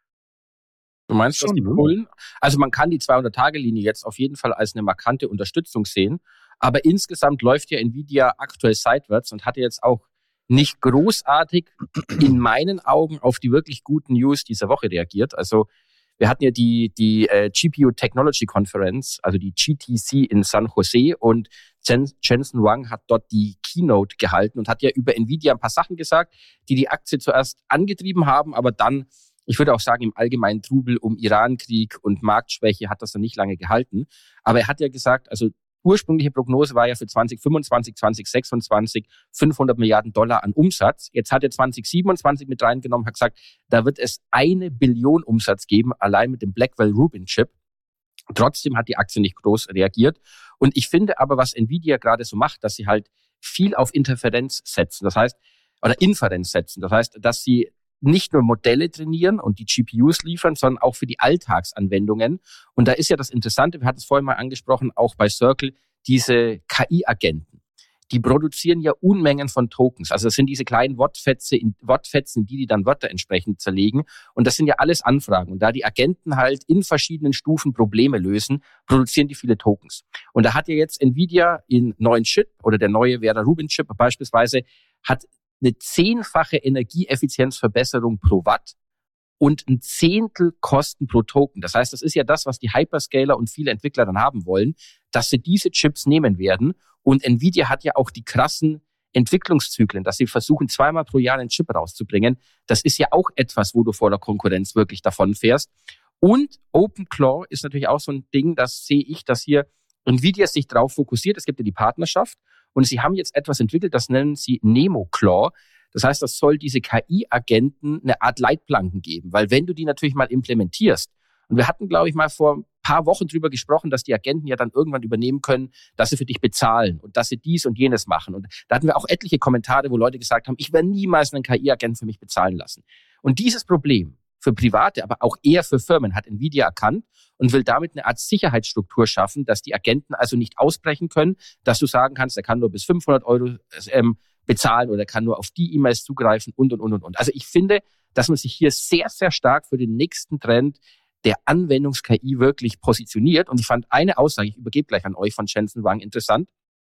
Speaker 2: Du meinst,
Speaker 1: Schon,
Speaker 2: dass die
Speaker 1: ne?
Speaker 2: Bullen? Also man kann die zweihundert-Tage-Linie jetzt auf jeden Fall als eine markante Unterstützung sehen. Aber insgesamt läuft ja Nvidia aktuell seitwärts und hatte jetzt auch nicht großartig in meinen Augen auf die wirklich guten News dieser Woche reagiert. Also wir hatten ja die, die äh, G P U Technology Conference, also die G T C in San Jose, und Jen, Jensen Huang hat dort die Keynote gehalten und hat ja über Nvidia ein paar Sachen gesagt, die die Aktie zuerst angetrieben haben, aber dann, ich würde auch sagen, im allgemeinen Trubel um Iran-Krieg und Marktschwäche hat das dann nicht lange gehalten. Aber er hat ja gesagt, also ursprüngliche Prognose war ja für zwanzig fünfundzwanzig, zwanzig sechsundzwanzig fünfhundert Milliarden Dollar an Umsatz. Jetzt hat er zwanzig siebenundzwanzig mit reingenommen, hat gesagt, da wird es eine Billion Umsatz geben, allein mit dem Blackwell Rubin Chip. Trotzdem hat die Aktie nicht groß reagiert. Und ich finde aber, was Nvidia gerade so macht, dass sie halt viel auf Interferenz setzen, das heißt, oder Inferenz setzen. Das heißt, dass sie nicht nur Modelle trainieren und die G P Us liefern, sondern auch für die Alltagsanwendungen. Und da ist ja das Interessante, wir hatten es vorhin mal angesprochen, auch bei Circle, diese K I-Agenten. Die produzieren ja Unmengen von Tokens. Also das sind diese kleinen Wortfetzen, in, Wortfetzen, in die die dann Wörter entsprechend zerlegen. Und das sind ja alles Anfragen. Und da die Agenten halt in verschiedenen Stufen Probleme lösen, produzieren die viele Tokens. Und da hat ja jetzt Nvidia in neuen Chip oder der neue Vera Rubin Chip beispielsweise hat eine zehnfache Energieeffizienzverbesserung pro Watt und ein Zehntel Kosten pro Token. Das heißt, das ist ja das, was die Hyperscaler und viele Entwickler dann haben wollen, dass sie diese Chips nehmen werden. Und Nvidia hat ja auch die krassen Entwicklungszyklen, dass sie versuchen, zweimal pro Jahr einen Chip rauszubringen. Das ist ja auch etwas, wo du vor der Konkurrenz wirklich davon fährst. Und OpenClaw ist natürlich auch so ein Ding, das sehe ich, dass hier Nvidia sich drauf fokussiert. Es gibt ja die Partnerschaft. Und sie haben jetzt etwas entwickelt, das nennen sie NemoClaw. Das heißt, das soll diese K I-Agenten eine Art Leitplanken geben. Weil wenn du die natürlich mal implementierst, und wir hatten, glaube ich, mal vor ein paar Wochen drüber gesprochen, dass die Agenten ja dann irgendwann übernehmen können, dass sie für dich bezahlen und dass sie dies und jenes machen. Und da hatten wir auch etliche Kommentare, wo Leute gesagt haben, ich werde niemals einen K I-Agenten für mich bezahlen lassen. Und dieses Problem für Private, aber auch eher für Firmen hat Nvidia erkannt und will damit eine Art Sicherheitsstruktur schaffen, dass die Agenten also nicht ausbrechen können, dass du sagen kannst, er kann nur bis fünfhundert Euro ähm, bezahlen oder er kann nur auf die E-Mails zugreifen und, und, und, und, und. Also ich finde, dass man sich hier sehr, sehr stark für den nächsten Trend der Anwendungs-K I wirklich positioniert. Und ich fand eine Aussage, ich übergebe gleich an euch, von Jensen Huang interessant.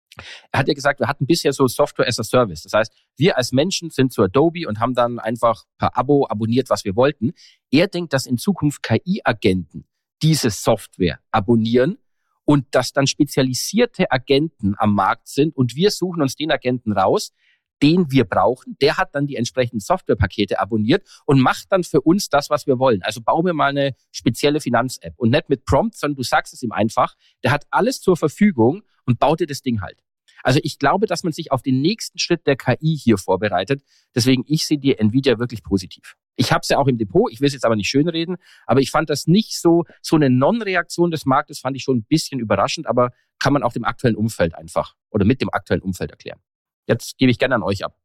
Speaker 2: Er hat ja gesagt, wir hatten bisher so Software as a Service. Das heißt, wir als Menschen sind zu Adobe und haben dann einfach per Abo abonniert, was wir wollten. Er denkt, dass in Zukunft K I-Agenten diese Software abonnieren und dass dann spezialisierte Agenten am Markt sind und wir suchen uns den Agenten raus, den wir brauchen. Der hat dann die entsprechenden Softwarepakete abonniert und macht dann für uns das, was wir wollen. Also bauen wir mal eine spezielle Finanz-App und nicht mit Prompts, sondern du sagst es ihm einfach. Der hat alles zur Verfügung und baut dir das Ding halt. Also ich glaube, dass man sich auf den nächsten Schritt der K I hier vorbereitet. Deswegen, ich sehe die Nvidia wirklich positiv. Ich habe es ja auch im Depot, ich will es jetzt aber nicht schönreden, aber ich fand das nicht so, so eine Non-Reaktion des Marktes fand ich schon ein bisschen überraschend, aber kann man auch dem aktuellen Umfeld einfach oder mit dem aktuellen Umfeld erklären. Jetzt gebe ich gerne an euch ab.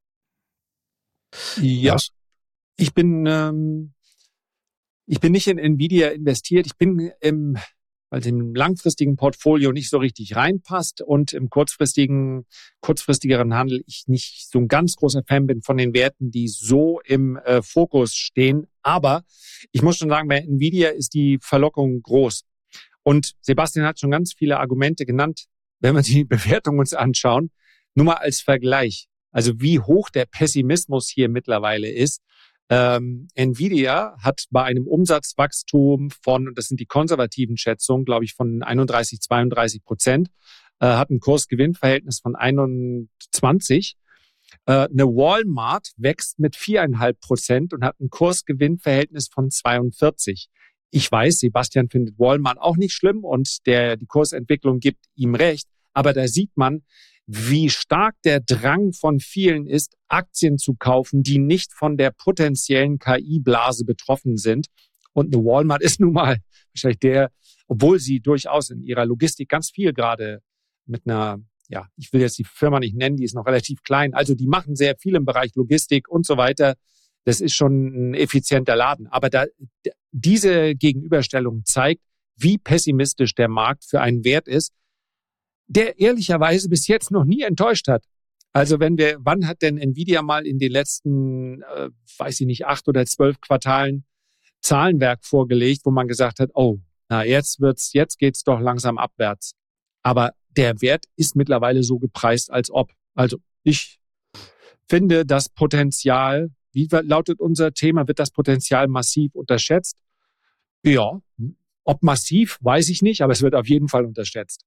Speaker 3: Ja, ich bin, ähm, ich bin nicht in Nvidia investiert. Ich bin im, weil es im langfristigen Portfolio nicht so richtig reinpasst und im kurzfristigen, kurzfristigeren Handel ich nicht so ein ganz großer Fan bin von den Werten, die so im äh, Fokus stehen. Aber ich muss schon sagen, bei Nvidia ist die Verlockung groß. Und Sebastian hat schon ganz viele Argumente genannt, wenn wir die Bewertung uns anschauen. Nur mal als Vergleich, also wie hoch der Pessimismus hier mittlerweile ist. Ähm, Nvidia hat bei einem Umsatzwachstum von, und das sind die konservativen Schätzungen, glaube ich, von einunddreißig, zweiunddreißig Prozent, äh, hat ein Kurs-Gewinn-Verhältnis von einundzwanzig. Äh, eine Walmart wächst mit viereinhalb Prozent und hat ein Kurs-Gewinn-Verhältnis von zweiundvierzig. Ich weiß, Sebastian findet Walmart auch nicht schlimm und der, die Kursentwicklung gibt ihm recht, aber da sieht man, wie stark der Drang von vielen ist, Aktien zu kaufen, die nicht von der potenziellen K I-Blase betroffen sind. Und eine Walmart ist nun mal wahrscheinlich der, obwohl sie durchaus in ihrer Logistik ganz viel gerade mit einer, ja, ich will jetzt die Firma nicht nennen, die ist noch relativ klein. Also die machen sehr viel im Bereich Logistik und so weiter. Das ist schon ein effizienter Laden. Aber da, diese Gegenüberstellung zeigt, wie pessimistisch der Markt für einen Wert ist, der ehrlicherweise bis jetzt noch nie enttäuscht hat. Also wenn wir, wann hat denn Nvidia mal in den letzten, äh, weiß ich nicht, acht oder zwölf Quartalen Zahlenwerk vorgelegt, wo man gesagt hat, oh, na jetzt wird's, jetzt geht's doch langsam abwärts. Aber der Wert ist mittlerweile so gepreist, als ob. Also ich finde das Potenzial, wie lautet unser Thema, wird das Potenzial massiv unterschätzt? Ja, ob massiv, weiß ich nicht, aber es wird auf jeden Fall unterschätzt.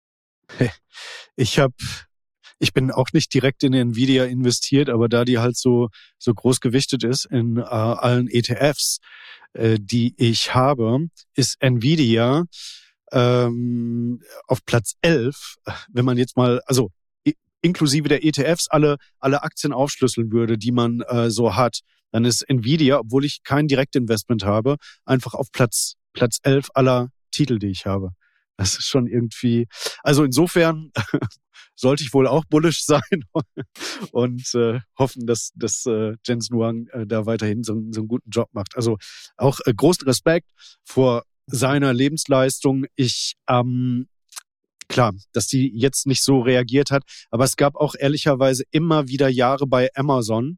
Speaker 1: Ich habe, ich bin auch nicht direkt in Nvidia investiert, aber da die halt so so groß gewichtet ist in äh, allen E T Fs, äh, die ich habe, ist Nvidia ähm, auf Platz elf. Wenn man jetzt mal, also i- inklusive der E T Fs alle alle Aktien aufschlüsseln würde, die man äh, so hat, dann ist Nvidia, obwohl ich kein Direktinvestment habe, einfach auf Platz Platz elf aller Titel, die ich habe. Das ist schon irgendwie, also insofern sollte ich wohl auch bullish sein und äh, hoffen, dass, dass äh, Jensen Huang äh, da weiterhin so, so einen guten Job macht. Also auch äh, großen Respekt vor seiner Lebensleistung. Ich, ähm, klar, dass die jetzt nicht so reagiert hat, aber es gab auch ehrlicherweise immer wieder Jahre bei Amazon,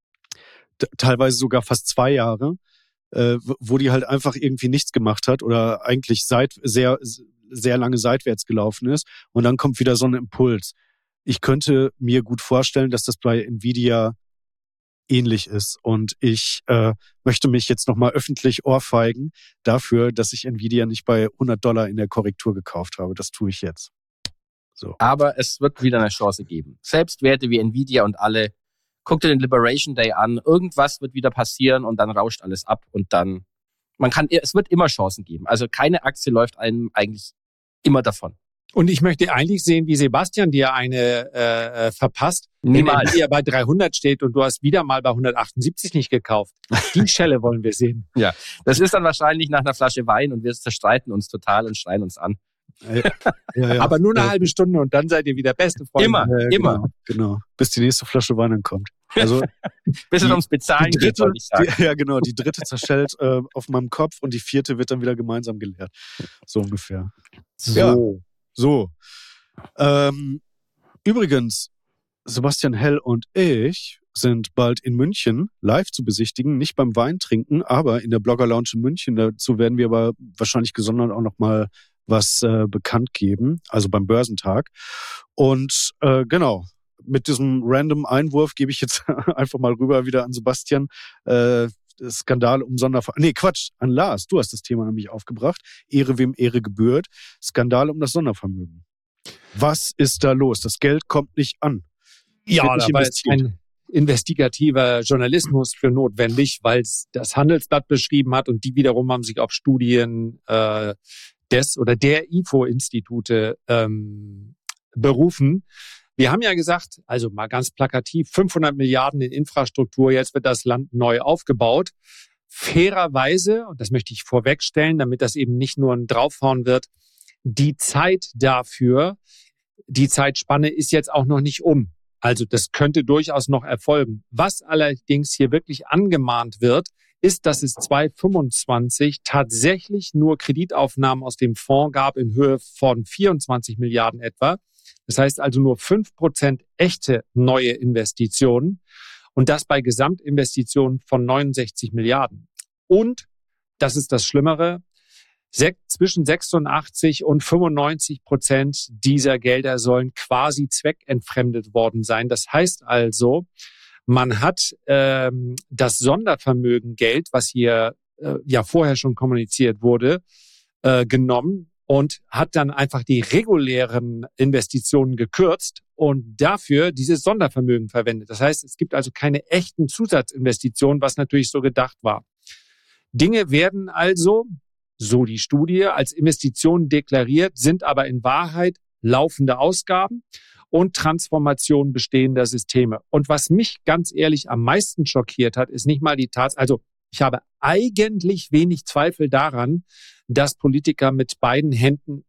Speaker 1: t- teilweise sogar fast zwei Jahre, äh, wo die halt einfach irgendwie nichts gemacht hat oder eigentlich seit sehr sehr lange seitwärts gelaufen ist und dann kommt wieder so ein Impuls. Ich könnte mir gut vorstellen, dass das bei Nvidia ähnlich ist und ich äh, möchte mich jetzt nochmal öffentlich ohrfeigen dafür, dass ich Nvidia nicht bei hundert Dollar in der Korrektur gekauft habe. Das tue ich jetzt. So.
Speaker 2: Aber es wird wieder eine Chance geben. Selbst Werte wie Nvidia und alle, guck dir den Liberation Day an, irgendwas wird wieder passieren und dann rauscht alles ab und dann, man kann, es wird immer Chancen geben. Also keine Aktie läuft einem eigentlich immer davon.
Speaker 3: Und ich möchte eigentlich sehen, wie Sebastian dir eine äh, verpasst,
Speaker 2: Niemals.
Speaker 3: wenn er bei dreihundert steht und du hast wieder mal bei hundertachtundsiebzig nicht gekauft. Die Schelle wollen wir sehen.
Speaker 2: Ja, das ist dann wahrscheinlich nach einer Flasche Wein und wir zerstreiten uns total und schreien uns an.
Speaker 1: Ja, ja, ja.
Speaker 3: Aber nur eine ja. halbe Stunde und dann seid ihr wieder beste Freunde.
Speaker 2: Immer,
Speaker 1: äh,
Speaker 2: immer.
Speaker 1: Genau, genau. Bis die nächste Flasche Wein dann kommt. Also
Speaker 2: bis es ums Bezahlen
Speaker 1: die
Speaker 2: geht,
Speaker 1: dritte,
Speaker 2: soll ich sagen.
Speaker 1: Die, ja, genau. Die dritte zerschellt äh, auf meinem Kopf und die vierte wird dann wieder gemeinsam geleert. So ungefähr.
Speaker 2: So.
Speaker 1: Ja. So. Ähm, übrigens, Sebastian Hell und ich sind bald in München live zu besichtigen, nicht beim Weintrinken, aber in der Blogger Lounge in München. Dazu werden wir aber wahrscheinlich gesondert auch noch mal was äh, bekannt geben, also beim Börsentag. Und äh, genau, mit diesem random Einwurf gebe ich jetzt einfach mal rüber wieder an Sebastian. Äh, Skandal um Sondervermögen. Nee, Quatsch, an Lars, du hast das Thema nämlich aufgebracht. Ehre wem Ehre gebührt. Skandal um das Sondervermögen. Was ist da los? Das Geld kommt nicht an.
Speaker 3: Ja, da war jetzt ein investigativer Journalismus für notwendig, weil es das Handelsblatt beschrieben hat und die wiederum haben sich auf Studien äh, des oder der I F O-Institute ähm, berufen. Wir haben ja gesagt, also mal ganz plakativ, fünfhundert Milliarden in Infrastruktur, jetzt wird das Land neu aufgebaut. Fairerweise, und das möchte ich vorwegstellen, damit das eben nicht nur ein Draufhauen wird, die Zeit dafür, die Zeitspanne ist jetzt auch noch nicht um. Also das könnte durchaus noch erfolgen. Was allerdings hier wirklich angemahnt wird, ist, dass es zweitausendfünfundzwanzig tatsächlich nur Kreditaufnahmen aus dem Fonds gab in Höhe von vierundzwanzig Milliarden etwa. Das heißt also nur fünf Prozent echte neue Investitionen und das bei Gesamtinvestitionen von neunundsechzig Milliarden. Und, das ist das Schlimmere, zwischen sechsundachtzig und fünfundneunzig Prozent dieser Gelder sollen quasi zweckentfremdet worden sein. Das heißt also, man hat ähm, das Sondervermögengeld, was hier äh, ja vorher schon kommuniziert wurde, äh, genommen und hat dann einfach die regulären Investitionen gekürzt und dafür dieses Sondervermögen verwendet. Das heißt, es gibt also keine echten Zusatzinvestitionen, was natürlich so gedacht war. Dinge werden also, so die Studie, als Investitionen deklariert, sind aber in Wahrheit laufende Ausgaben und Transformation bestehender Systeme. Und was mich ganz ehrlich am meisten schockiert hat, ist nicht mal die Tatsache, also ich habe eigentlich wenig Zweifel daran, dass Politiker mit beiden Händen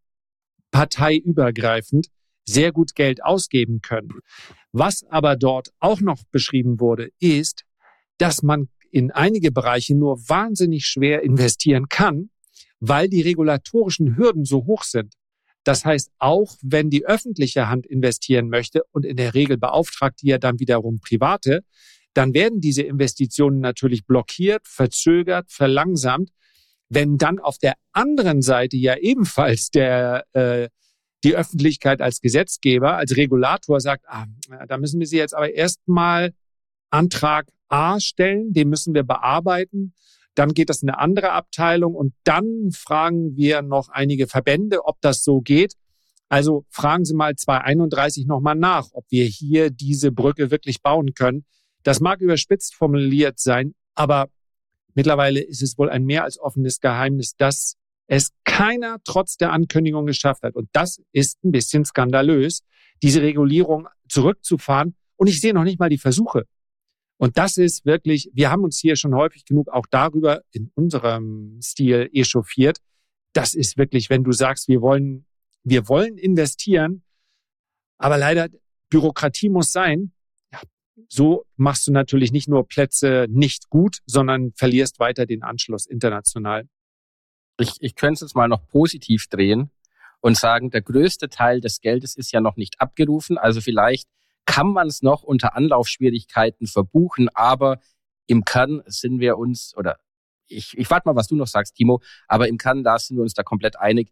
Speaker 3: parteiübergreifend sehr gut Geld ausgeben können. Was aber dort auch noch beschrieben wurde, ist, dass man in einige Bereiche nur wahnsinnig schwer investieren kann, weil die regulatorischen Hürden so hoch sind. Das heißt, auch wenn die öffentliche Hand investieren möchte und in der Regel beauftragt die ja dann wiederum Private, dann werden diese Investitionen natürlich blockiert, verzögert, verlangsamt. Wenn dann auf der anderen Seite ja ebenfalls der äh, die Öffentlichkeit als Gesetzgeber, als Regulator sagt, ah, da müssen wir sie jetzt aber erstmal Antrag A stellen, den müssen wir bearbeiten. Dann geht das in eine andere Abteilung und dann fragen wir noch einige Verbände, ob das so geht. Also fragen Sie mal zweitausendeinunddreißig nochmal nach, ob wir hier diese Brücke wirklich bauen können. Das mag überspitzt formuliert sein, aber mittlerweile ist es wohl ein mehr als offenes Geheimnis, dass es keiner trotz der Ankündigung geschafft hat. Und das ist ein bisschen skandalös, diese Regulierung zurückzufahren. Und ich sehe noch nicht mal die Versuche. Und das ist wirklich, wir haben uns hier schon häufig genug auch darüber in unserem Stil echauffiert. Das ist wirklich, wenn du sagst, wir wollen, wir wollen investieren, aber leider Bürokratie muss sein. Ja, so machst du natürlich nicht nur Plätze nicht gut, sondern verlierst weiter den Anschluss international.
Speaker 2: Ich, ich könnte es jetzt mal noch positiv drehen und sagen, der größte Teil des Geldes ist ja noch nicht abgerufen. Also vielleicht kann man es noch unter Anlaufschwierigkeiten verbuchen, aber im Kern sind wir uns, oder ich, ich warte mal, was du noch sagst, Timo, aber im Kern, da sind wir uns da komplett einig.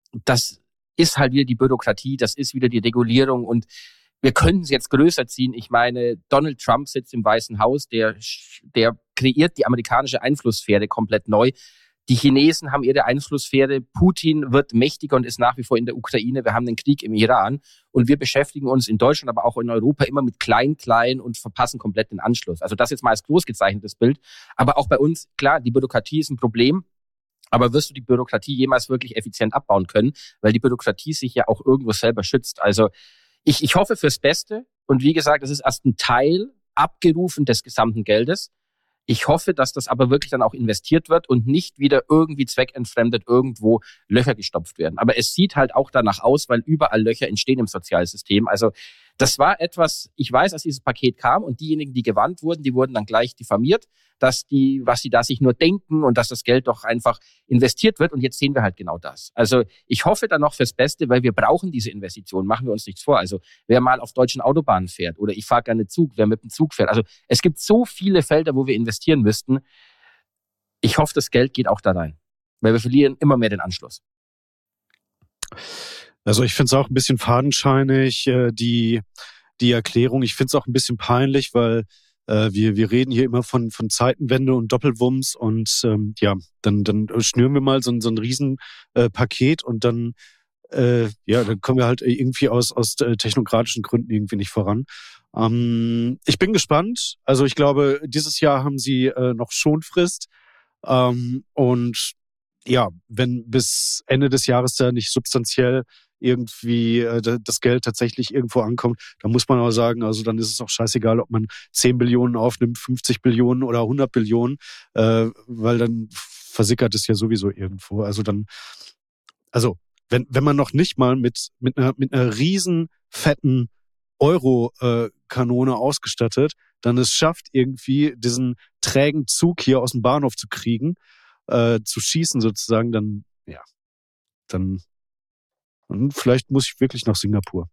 Speaker 2: Das ist halt wieder die Bürokratie, das ist wieder die Regulierung und wir können es jetzt größer ziehen. Ich meine, Donald Trump sitzt im Weißen Haus, der, der kreiert die amerikanische Einflusssphäre komplett neu. Die Chinesen haben ihre Einflusssphäre. Putin wird mächtiger und ist nach wie vor in der Ukraine. Wir haben den Krieg im Iran. Und wir beschäftigen uns in Deutschland, aber auch in Europa immer mit Klein, Klein und verpassen komplett den Anschluss. Also das jetzt mal als groß gezeichnetes Bild. Aber auch bei uns, klar, die Bürokratie ist ein Problem. Aber wirst du die Bürokratie jemals wirklich effizient abbauen können? Weil die Bürokratie sich ja auch irgendwo selber schützt. Also ich, ich hoffe fürs Beste. Und wie gesagt, das ist erst ein Teil abgerufen des gesamten Geldes. Ich hoffe, dass das aber wirklich dann auch investiert wird und nicht wieder irgendwie zweckentfremdet irgendwo Löcher gestopft werden. Aber es sieht halt auch danach aus, weil überall Löcher entstehen im Sozialsystem. Also das war etwas, ich weiß, als dieses Paket kam und diejenigen, die gewarnt wurden, die wurden dann gleich diffamiert, dass die, was sie da sich nur denken und dass das Geld doch einfach investiert wird. Und jetzt sehen wir halt genau das. Also ich hoffe dann noch fürs Beste, weil wir brauchen diese Investitionen, machen wir uns nichts vor. Also wer mal auf deutschen Autobahnen fährt oder ich fahre gerne Zug, wer mit dem Zug fährt. Also es gibt so viele Felder, wo wir investieren müssten. Ich hoffe, das Geld geht auch da rein, weil wir verlieren immer mehr den Anschluss.
Speaker 1: Also ich finde es auch ein bisschen fadenscheinig, äh, die, die Erklärung. Ich finde es auch ein bisschen peinlich, weil äh, wir, wir reden hier immer von, von Zeitenwende und Doppelwumms und ähm, ja, dann, dann schnüren wir mal so, ein so ein Riesenpaket äh, Paket und dann Äh, ja, dann kommen wir halt irgendwie aus, aus äh, technokratischen Gründen irgendwie nicht voran. Ähm, ich bin gespannt. Also ich glaube, dieses Jahr haben sie äh, noch Schonfrist. Ähm, und ja, wenn bis Ende des Jahres da nicht substanziell irgendwie äh, das Geld tatsächlich irgendwo ankommt, dann muss man aber sagen, also dann ist es auch scheißegal, ob man zehn Billionen aufnimmt, fünfzig Billionen oder hundert Billionen, äh, weil dann versickert es ja sowieso irgendwo. Also dann, also Wenn, wenn man noch nicht mal mit, mit einer, mit einer riesen fetten Euro-Kanone äh, ausgestattet, dann es schafft, irgendwie diesen trägen Zug hier aus dem Bahnhof zu kriegen, äh, zu schießen sozusagen, dann, ja, dann, dann vielleicht muss ich wirklich nach Singapur.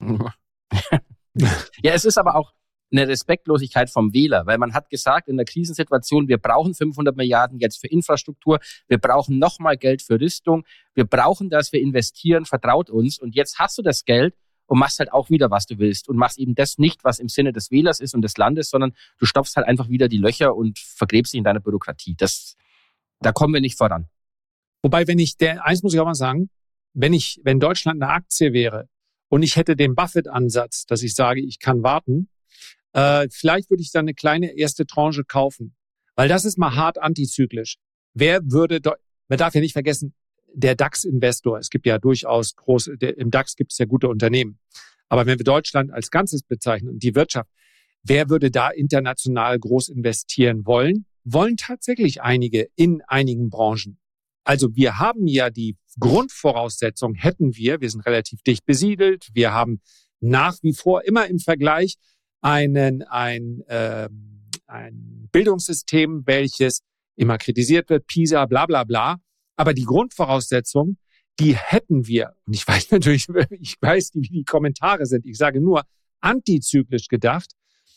Speaker 2: Ja, es ist aber auch eine Respektlosigkeit vom Wähler, weil man hat gesagt in der Krisensituation, wir brauchen fünfhundert Milliarden jetzt für Infrastruktur, wir brauchen nochmal Geld für Rüstung, wir brauchen das, wir investieren, vertraut uns und jetzt hast du das Geld und machst halt auch wieder, was du willst und machst eben das nicht, was im Sinne des Wählers ist und des Landes, sondern du stopfst halt einfach wieder die Löcher und vergräbst dich in deiner Bürokratie. Das, da kommen wir nicht voran.
Speaker 3: Wobei, wenn ich, der, eins muss ich auch mal sagen, wenn ich, wenn Deutschland eine Aktie wäre und ich hätte den Buffett-Ansatz, dass ich sage, ich kann warten, Äh, vielleicht würde ich dann eine kleine erste Tranche kaufen, weil das ist mal hart antizyklisch. Wer würde, man darf ja nicht vergessen, der DAX-Investor, es gibt ja durchaus große, der, im DAX gibt es ja gute Unternehmen, aber wenn wir Deutschland als Ganzes bezeichnen und die Wirtschaft, wer würde da international groß investieren wollen? Wollen tatsächlich einige in einigen Branchen. Also wir haben ja die Grundvoraussetzung, hätten wir, wir sind relativ dicht besiedelt, wir haben nach wie vor immer im Vergleich einen ein äh, ein Bildungssystem, welches immer kritisiert wird, PISA, bla bla bla. Aber die Grundvoraussetzung, die hätten wir. Und ich weiß natürlich, ich weiß, wie die Kommentare sind. Ich sage nur, antizyklisch gedacht,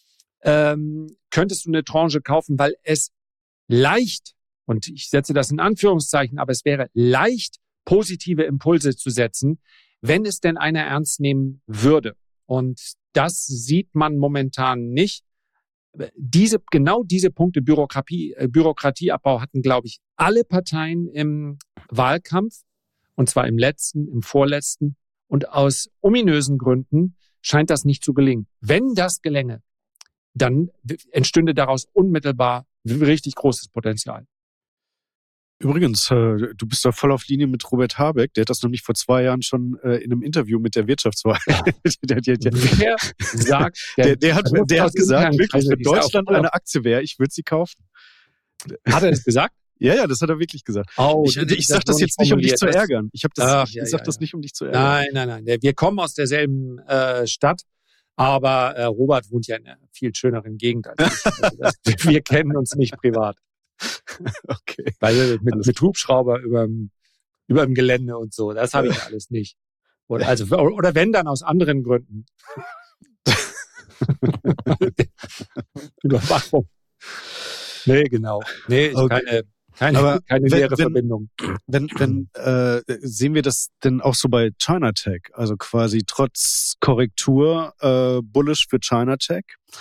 Speaker 3: ähm, könntest du eine Tranche kaufen, weil es leicht, und ich setze das in Anführungszeichen, aber es wäre leicht, positive Impulse zu setzen, wenn es denn einer ernst nehmen würde. Und das sieht man momentan nicht. Diese, genau diese Punkte Bürokratie, äh, Bürokratieabbau hatten, glaube ich, alle Parteien im Wahlkampf. Und zwar im letzten, im vorletzten. Und aus ominösen Gründen scheint das nicht zu gelingen. Wenn das gelänge, dann entstünde daraus unmittelbar richtig großes Potenzial.
Speaker 1: Übrigens, äh, du bist da voll auf Linie mit Robert Habeck. Der hat das nämlich vor zwei Jahren schon äh, in einem Interview mit der Wirtschaftswahl. der, der, der,
Speaker 3: Wer sagt, der,
Speaker 1: der, der hat, der hat gesagt, wirklich, wenn Deutschland eine Aktie wäre, ich würde sie kaufen.
Speaker 3: Hat er das gesagt?
Speaker 1: Ja, ja, das hat er wirklich gesagt.
Speaker 3: Oh,
Speaker 1: ich ich sage das jetzt nicht, um dich zu ärgern. Ich, hab das,
Speaker 3: Ach,
Speaker 1: ich
Speaker 3: ja,
Speaker 1: sage
Speaker 3: ja,
Speaker 1: das
Speaker 3: ja.
Speaker 1: nicht, um dich zu ärgern.
Speaker 3: Nein, nein, nein. Wir kommen aus derselben äh, Stadt, aber äh, Robert wohnt ja in einer viel schöneren Gegend als ich. Also das, wir kennen uns nicht privat.
Speaker 1: Okay.
Speaker 3: Weil mit, mit Hubschrauber überm, überm Gelände und so, das habe ich ja alles nicht. Oder, also, oder wenn, dann aus anderen Gründen. Überwachung. Nee, genau. Nee, ist
Speaker 1: Okay.
Speaker 3: keine, keine,
Speaker 1: Aber
Speaker 3: keine
Speaker 1: wenn-
Speaker 3: leere
Speaker 1: wenn-
Speaker 3: Verbindung.
Speaker 1: Wenn, wenn äh, sehen wir das denn auch so bei China Tech? Also quasi trotz Korrektur äh, bullish für China Tech?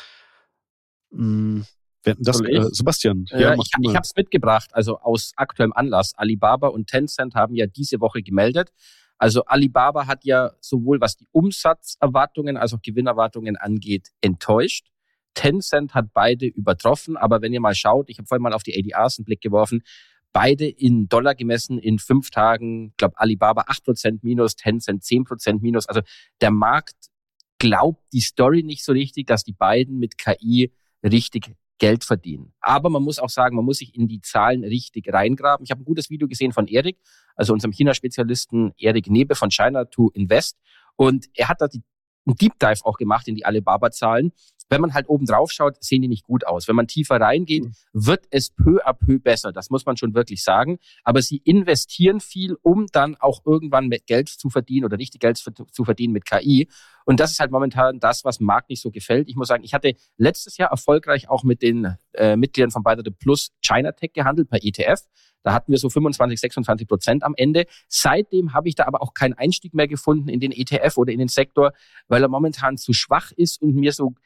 Speaker 1: Hm, wer hat denn das,
Speaker 2: Soll ich?
Speaker 1: äh, Sebastian?
Speaker 2: Ja,
Speaker 1: mach
Speaker 2: ich
Speaker 1: du mal.
Speaker 2: ich habe es mitgebracht, also aus aktuellem Anlass. Alibaba und Tencent haben ja diese Woche gemeldet. Also Alibaba hat ja sowohl was die Umsatzerwartungen als auch Gewinnerwartungen angeht, enttäuscht. Tencent hat beide übertroffen, aber wenn ihr mal schaut, ich habe vorhin mal auf die A D Rs einen Blick geworfen, beide in Dollar gemessen in fünf Tagen, ich glaube Alibaba acht Prozent minus, Tencent zehn Prozent minus. Also der Markt glaubt die Story nicht so richtig, dass die beiden mit K I richtig Geld verdienen. Aber man muss auch sagen, man muss sich in die Zahlen richtig reingraben. Ich habe ein gutes Video gesehen von Erik, also unserem China-Spezialisten Erik Nebe von China to Invest. Und er hat da die, einen Deep Dive auch gemacht in die Alibaba-Zahlen. Wenn man halt oben drauf schaut, sehen die nicht gut aus. Wenn man tiefer reingeht, wird es peu à peu besser. Das muss man schon wirklich sagen. Aber sie investieren viel, um dann auch irgendwann mit Geld zu verdienen oder richtig Geld zu verdienen mit K I. Und das ist halt momentan das, was dem Markt nicht so gefällt. Ich muss sagen, ich hatte letztes Jahr erfolgreich auch mit den äh, Mitgliedern von Beide Plus China Tech gehandelt per E T F. Da hatten wir so fünfundzwanzig, sechsundzwanzig Prozent am Ende. Seitdem habe ich da aber auch keinen Einstieg mehr gefunden in den E T F oder in den Sektor, weil er momentan zu schwach ist und mir so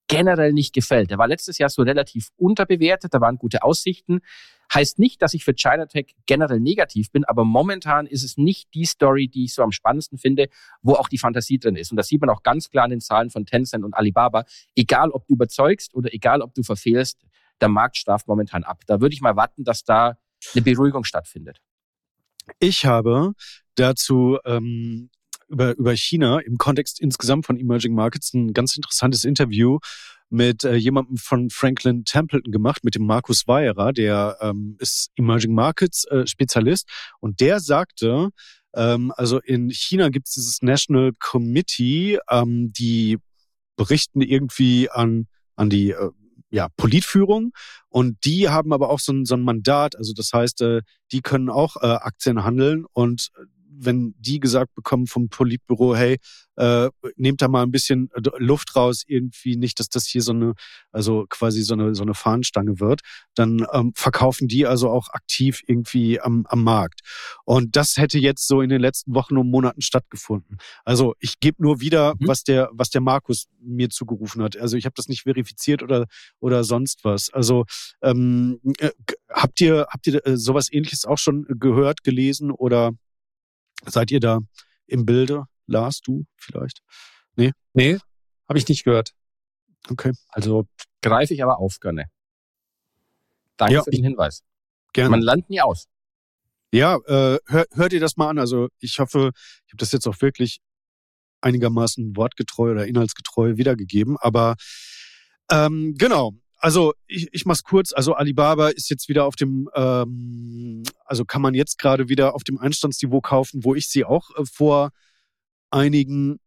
Speaker 2: generell nicht gefällt. Der war letztes Jahr so relativ unterbewertet, da waren gute Aussichten. Heißt nicht, dass ich für China Tech generell negativ bin, aber momentan ist es nicht die Story, die ich so am spannendsten finde, wo auch die Fantasie drin ist. Und das sieht man auch ganz klar in den Zahlen von Tencent und Alibaba. Egal, ob du überzeugst oder egal, ob du verfehlst, der Markt straft momentan ab. Da würde ich mal warten, dass da eine Beruhigung stattfindet.
Speaker 1: Ich habe dazu ähm, über, über China im Kontext insgesamt von Emerging Markets ein ganz interessantes Interview mit äh, jemandem von Franklin Templeton gemacht, mit dem Markus Weierer, der ähm, ist Emerging Markets äh, Spezialist, und der sagte, ähm, also in China gibt es dieses National Committee, ähm, die berichten irgendwie an an die äh, ja, Politführung, und die haben aber auch so ein, so ein Mandat, also das heißt, äh, die können auch äh, Aktien handeln, und wenn die gesagt bekommen vom Politbüro, hey, äh, nehmt da mal ein bisschen Luft raus, irgendwie nicht, dass das hier so eine, also quasi so eine so eine Fahnenstange wird, dann ähm, verkaufen die also auch aktiv irgendwie am, am Markt. Und das hätte jetzt so in den letzten Wochen und Monaten stattgefunden. Also ich gebe nur wieder, mhm. was der was der Markus mir zugerufen hat. Also ich habe das nicht verifiziert oder oder sonst was. Also ähm, äh, habt ihr habt ihr äh, sowas Ähnliches auch schon gehört, gelesen, oder seid ihr da im Bilde? Lars, du vielleicht? Nee?
Speaker 3: Nee, habe ich nicht gehört.
Speaker 1: Okay.
Speaker 2: Also greife ich aber auf gerne. Danke
Speaker 1: ja,
Speaker 2: für den Hinweis.
Speaker 1: Gerne.
Speaker 2: Man lernt nie aus.
Speaker 1: Ja, äh, hör, hört ihr das mal an. Also ich hoffe, ich habe das jetzt auch wirklich einigermaßen wortgetreu oder inhaltsgetreu wiedergegeben. Aber ähm, genau. Also ich, ich mach's kurz. Also Alibaba ist jetzt wieder auf dem, ähm, also kann man jetzt gerade wieder auf dem Einstandsniveau kaufen, wo ich sie auch äh, vor einigen,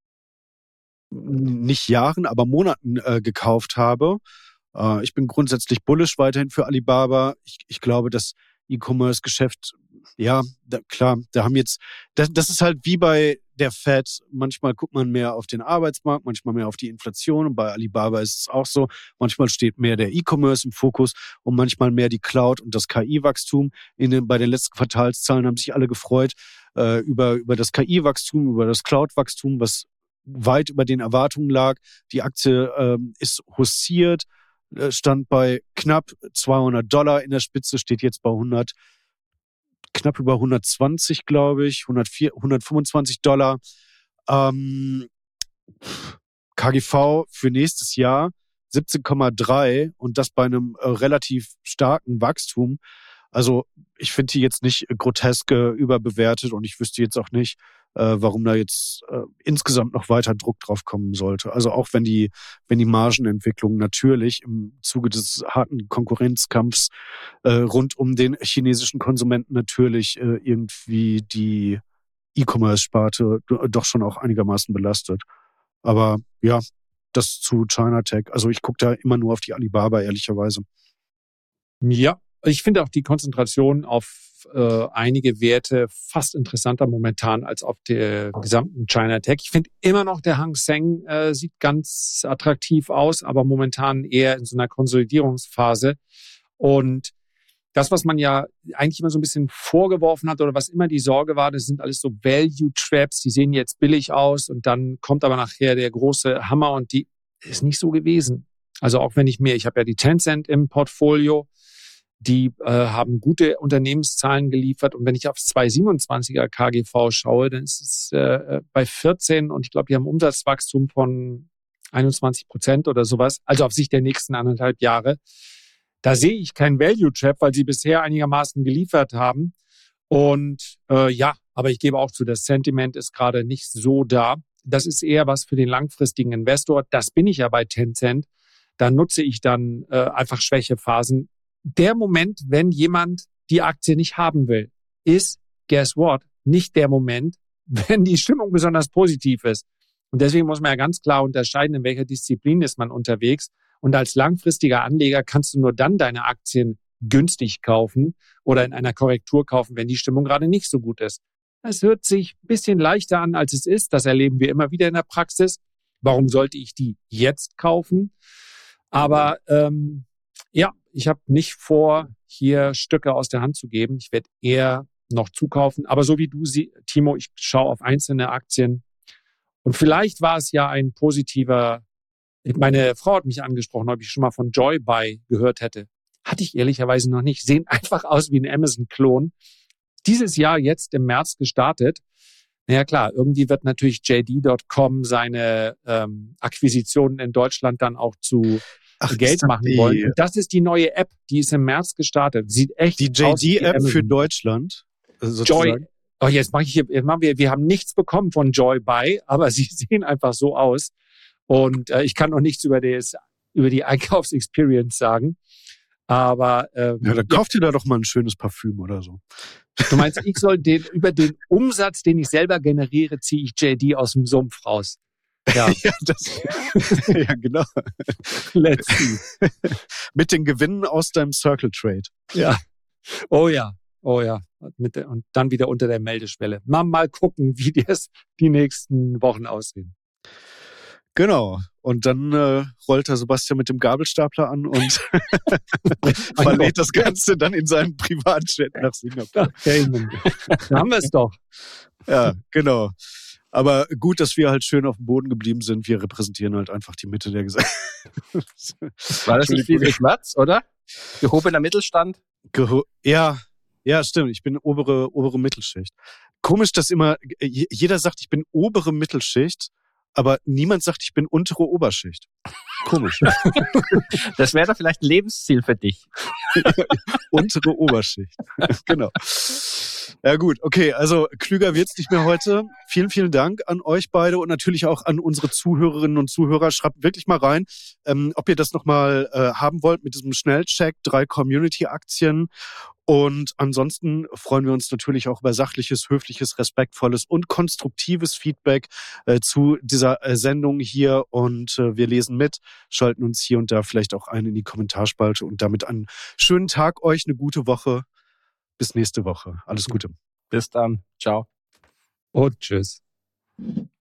Speaker 1: nicht Jahren, aber Monaten äh, gekauft habe. Äh, ich bin grundsätzlich bullish weiterhin für Alibaba. Ich, ich glaube, das E-Commerce-Geschäft, ja, da, klar, da haben jetzt, das, das ist halt wie bei der Fed. Manchmal guckt man mehr auf den Arbeitsmarkt, manchmal mehr auf die Inflation. Und bei Alibaba ist es auch so. Manchmal steht mehr der E-Commerce im Fokus und manchmal mehr die Cloud und das K I-Wachstum. In den, bei den letzten Quartalszahlen haben sich alle gefreut äh, über, über das K I-Wachstum, über das Cloud-Wachstum, was weit über den Erwartungen lag. Die Aktie ähm, ist haussiert, äh, stand bei knapp zweihundert Dollar in der Spitze, steht jetzt bei hundert, knapp über hundertzwanzig, glaube ich, hundertvier, hundertfünfundzwanzig Dollar. Ähm, K G V für nächstes Jahr siebzehn Komma drei, und das bei einem äh, relativ starken Wachstum. Also ich finde die jetzt nicht grotesk äh, überbewertet, und ich wüsste jetzt auch nicht, äh, warum da jetzt äh, insgesamt noch weiter Druck drauf kommen sollte. Also auch wenn die, wenn die Margenentwicklung natürlich im Zuge des harten Konkurrenzkampfs äh, rund um den chinesischen Konsumenten natürlich äh, irgendwie die E-Commerce-Sparte doch schon auch einigermaßen belastet. Aber ja, das zu China Tech. Also ich gucke da immer nur auf die Alibaba, ehrlicherweise.
Speaker 3: Ja, ich finde auch die Konzentration auf äh, einige Werte fast interessanter momentan als auf der gesamten China Tech. Ich finde immer noch, der Hang Seng äh, sieht ganz attraktiv aus, aber momentan eher in so einer Konsolidierungsphase. Und das, was man ja eigentlich immer so ein bisschen vorgeworfen hat oder was immer die Sorge war, das sind alles so Value-Traps, die sehen jetzt billig aus und dann kommt aber nachher der große Hammer, und die ist nicht so gewesen. Also auch wenn ich mir, ich habe ja die Tencent im Portfolio, die äh, haben gute Unternehmenszahlen geliefert, und wenn ich aufs zwei Komma siebenundzwanziger K G V schaue, dann ist es äh, bei vierzehn, und ich glaube, die haben Umsatzwachstum von einundzwanzig Prozent oder sowas, also auf Sicht der nächsten anderthalb Jahre. Da sehe ich keinen Value-Trap, weil sie bisher einigermaßen geliefert haben. Und äh, ja, aber ich gebe auch zu, das Sentiment ist gerade nicht so da. Das ist eher was für den langfristigen Investor. Das bin ich ja bei Tencent. Da nutze ich dann äh, einfach Schwächephasen. Der Moment, wenn jemand die Aktie nicht haben will, ist, guess what, nicht der Moment, wenn die Stimmung besonders positiv ist. Und deswegen muss man ja ganz klar unterscheiden, in welcher Disziplin ist man unterwegs. Und als langfristiger Anleger kannst du nur dann deine Aktien günstig kaufen oder in einer Korrektur kaufen, wenn die Stimmung gerade nicht so gut ist. Es hört sich ein bisschen leichter an, als es ist. Das erleben wir immer wieder in der Praxis. Warum sollte ich die jetzt kaufen? Aber ähm, ja, ich habe nicht vor, hier Stücke aus der Hand zu geben. Ich werde eher noch zukaufen. Aber so wie du, Timo, ich schaue auf einzelne Aktien. Und vielleicht war es ja ein positiver Meine Frau hat mich angesprochen, ob ich schon mal von Joybuy gehört hätte. Hatte ich ehrlicherweise noch nicht. Sehen einfach aus wie ein Amazon-Klon. Dieses Jahr jetzt im März gestartet. Naja klar, irgendwie wird natürlich J D Punkt com seine ähm, Akquisitionen in Deutschland dann auch zu Ach, Geld machen die, wollen. Und das ist die neue App, die ist im März gestartet. Sieht echt
Speaker 1: die J D-App für Deutschland.
Speaker 3: Sozusagen. Joy. Oh, jetzt mache ich hier, jetzt machen wir, wir haben nichts bekommen von Joybuy, aber sie sehen einfach so aus. Und äh, ich kann noch nichts über, das, über die Einkaufsexperience sagen. Aber ähm,
Speaker 1: ja, dann kauft ihr da doch mal ein schönes Parfüm oder so.
Speaker 3: Du meinst, ich soll den über den Umsatz, den ich selber generiere, ziehe ich J D aus dem Sumpf raus. Ja,
Speaker 1: ja, das, ja genau.
Speaker 3: Let's see.
Speaker 1: Mit den Gewinnen aus deinem Circle Trade.
Speaker 3: Ja. Oh ja. Oh ja. Mit der, und dann wieder unter der Meldeschwelle. Mal, mal gucken, wie das die nächsten Wochen aussehen.
Speaker 1: Genau. Und dann äh, rollt der Sebastian mit dem Gabelstapler an und verlädt das Ganze dann in seinen Privatjet nach Singapur.
Speaker 3: Okay, da haben wir es doch.
Speaker 1: Ja, genau. Aber gut, dass wir halt schön auf dem Boden geblieben sind. Wir repräsentieren halt einfach die Mitte der Gesellschaft.
Speaker 2: War das nicht Friedrich Merz, oder? Gehobener Mittelstand?
Speaker 1: Geho- ja, ja, stimmt. Ich bin obere, obere Mittelschicht. Komisch, dass immer jeder sagt, ich bin obere Mittelschicht, aber niemand sagt, ich bin untere Oberschicht. Komisch.
Speaker 2: Das wäre doch vielleicht ein Lebensziel für dich.
Speaker 1: Untere Oberschicht. Genau. Ja gut, okay, also klüger wird's nicht mehr heute. Vielen, vielen Dank an euch beide und natürlich auch an unsere Zuhörerinnen und Zuhörer. Schreibt wirklich mal rein, ähm, ob ihr das nochmal äh, haben wollt mit diesem Schnellcheck, drei Community-Aktien. Und ansonsten freuen wir uns natürlich auch über sachliches, höfliches, respektvolles und konstruktives Feedback äh, zu dieser äh, Sendung hier. Und äh, wir lesen mit, schalten uns hier und da vielleicht auch ein in die Kommentarspalte und damit einen schönen Tag euch, eine gute Woche. Bis nächste Woche. Alles Gute.
Speaker 2: Bis dann. Ciao.
Speaker 3: Und tschüss.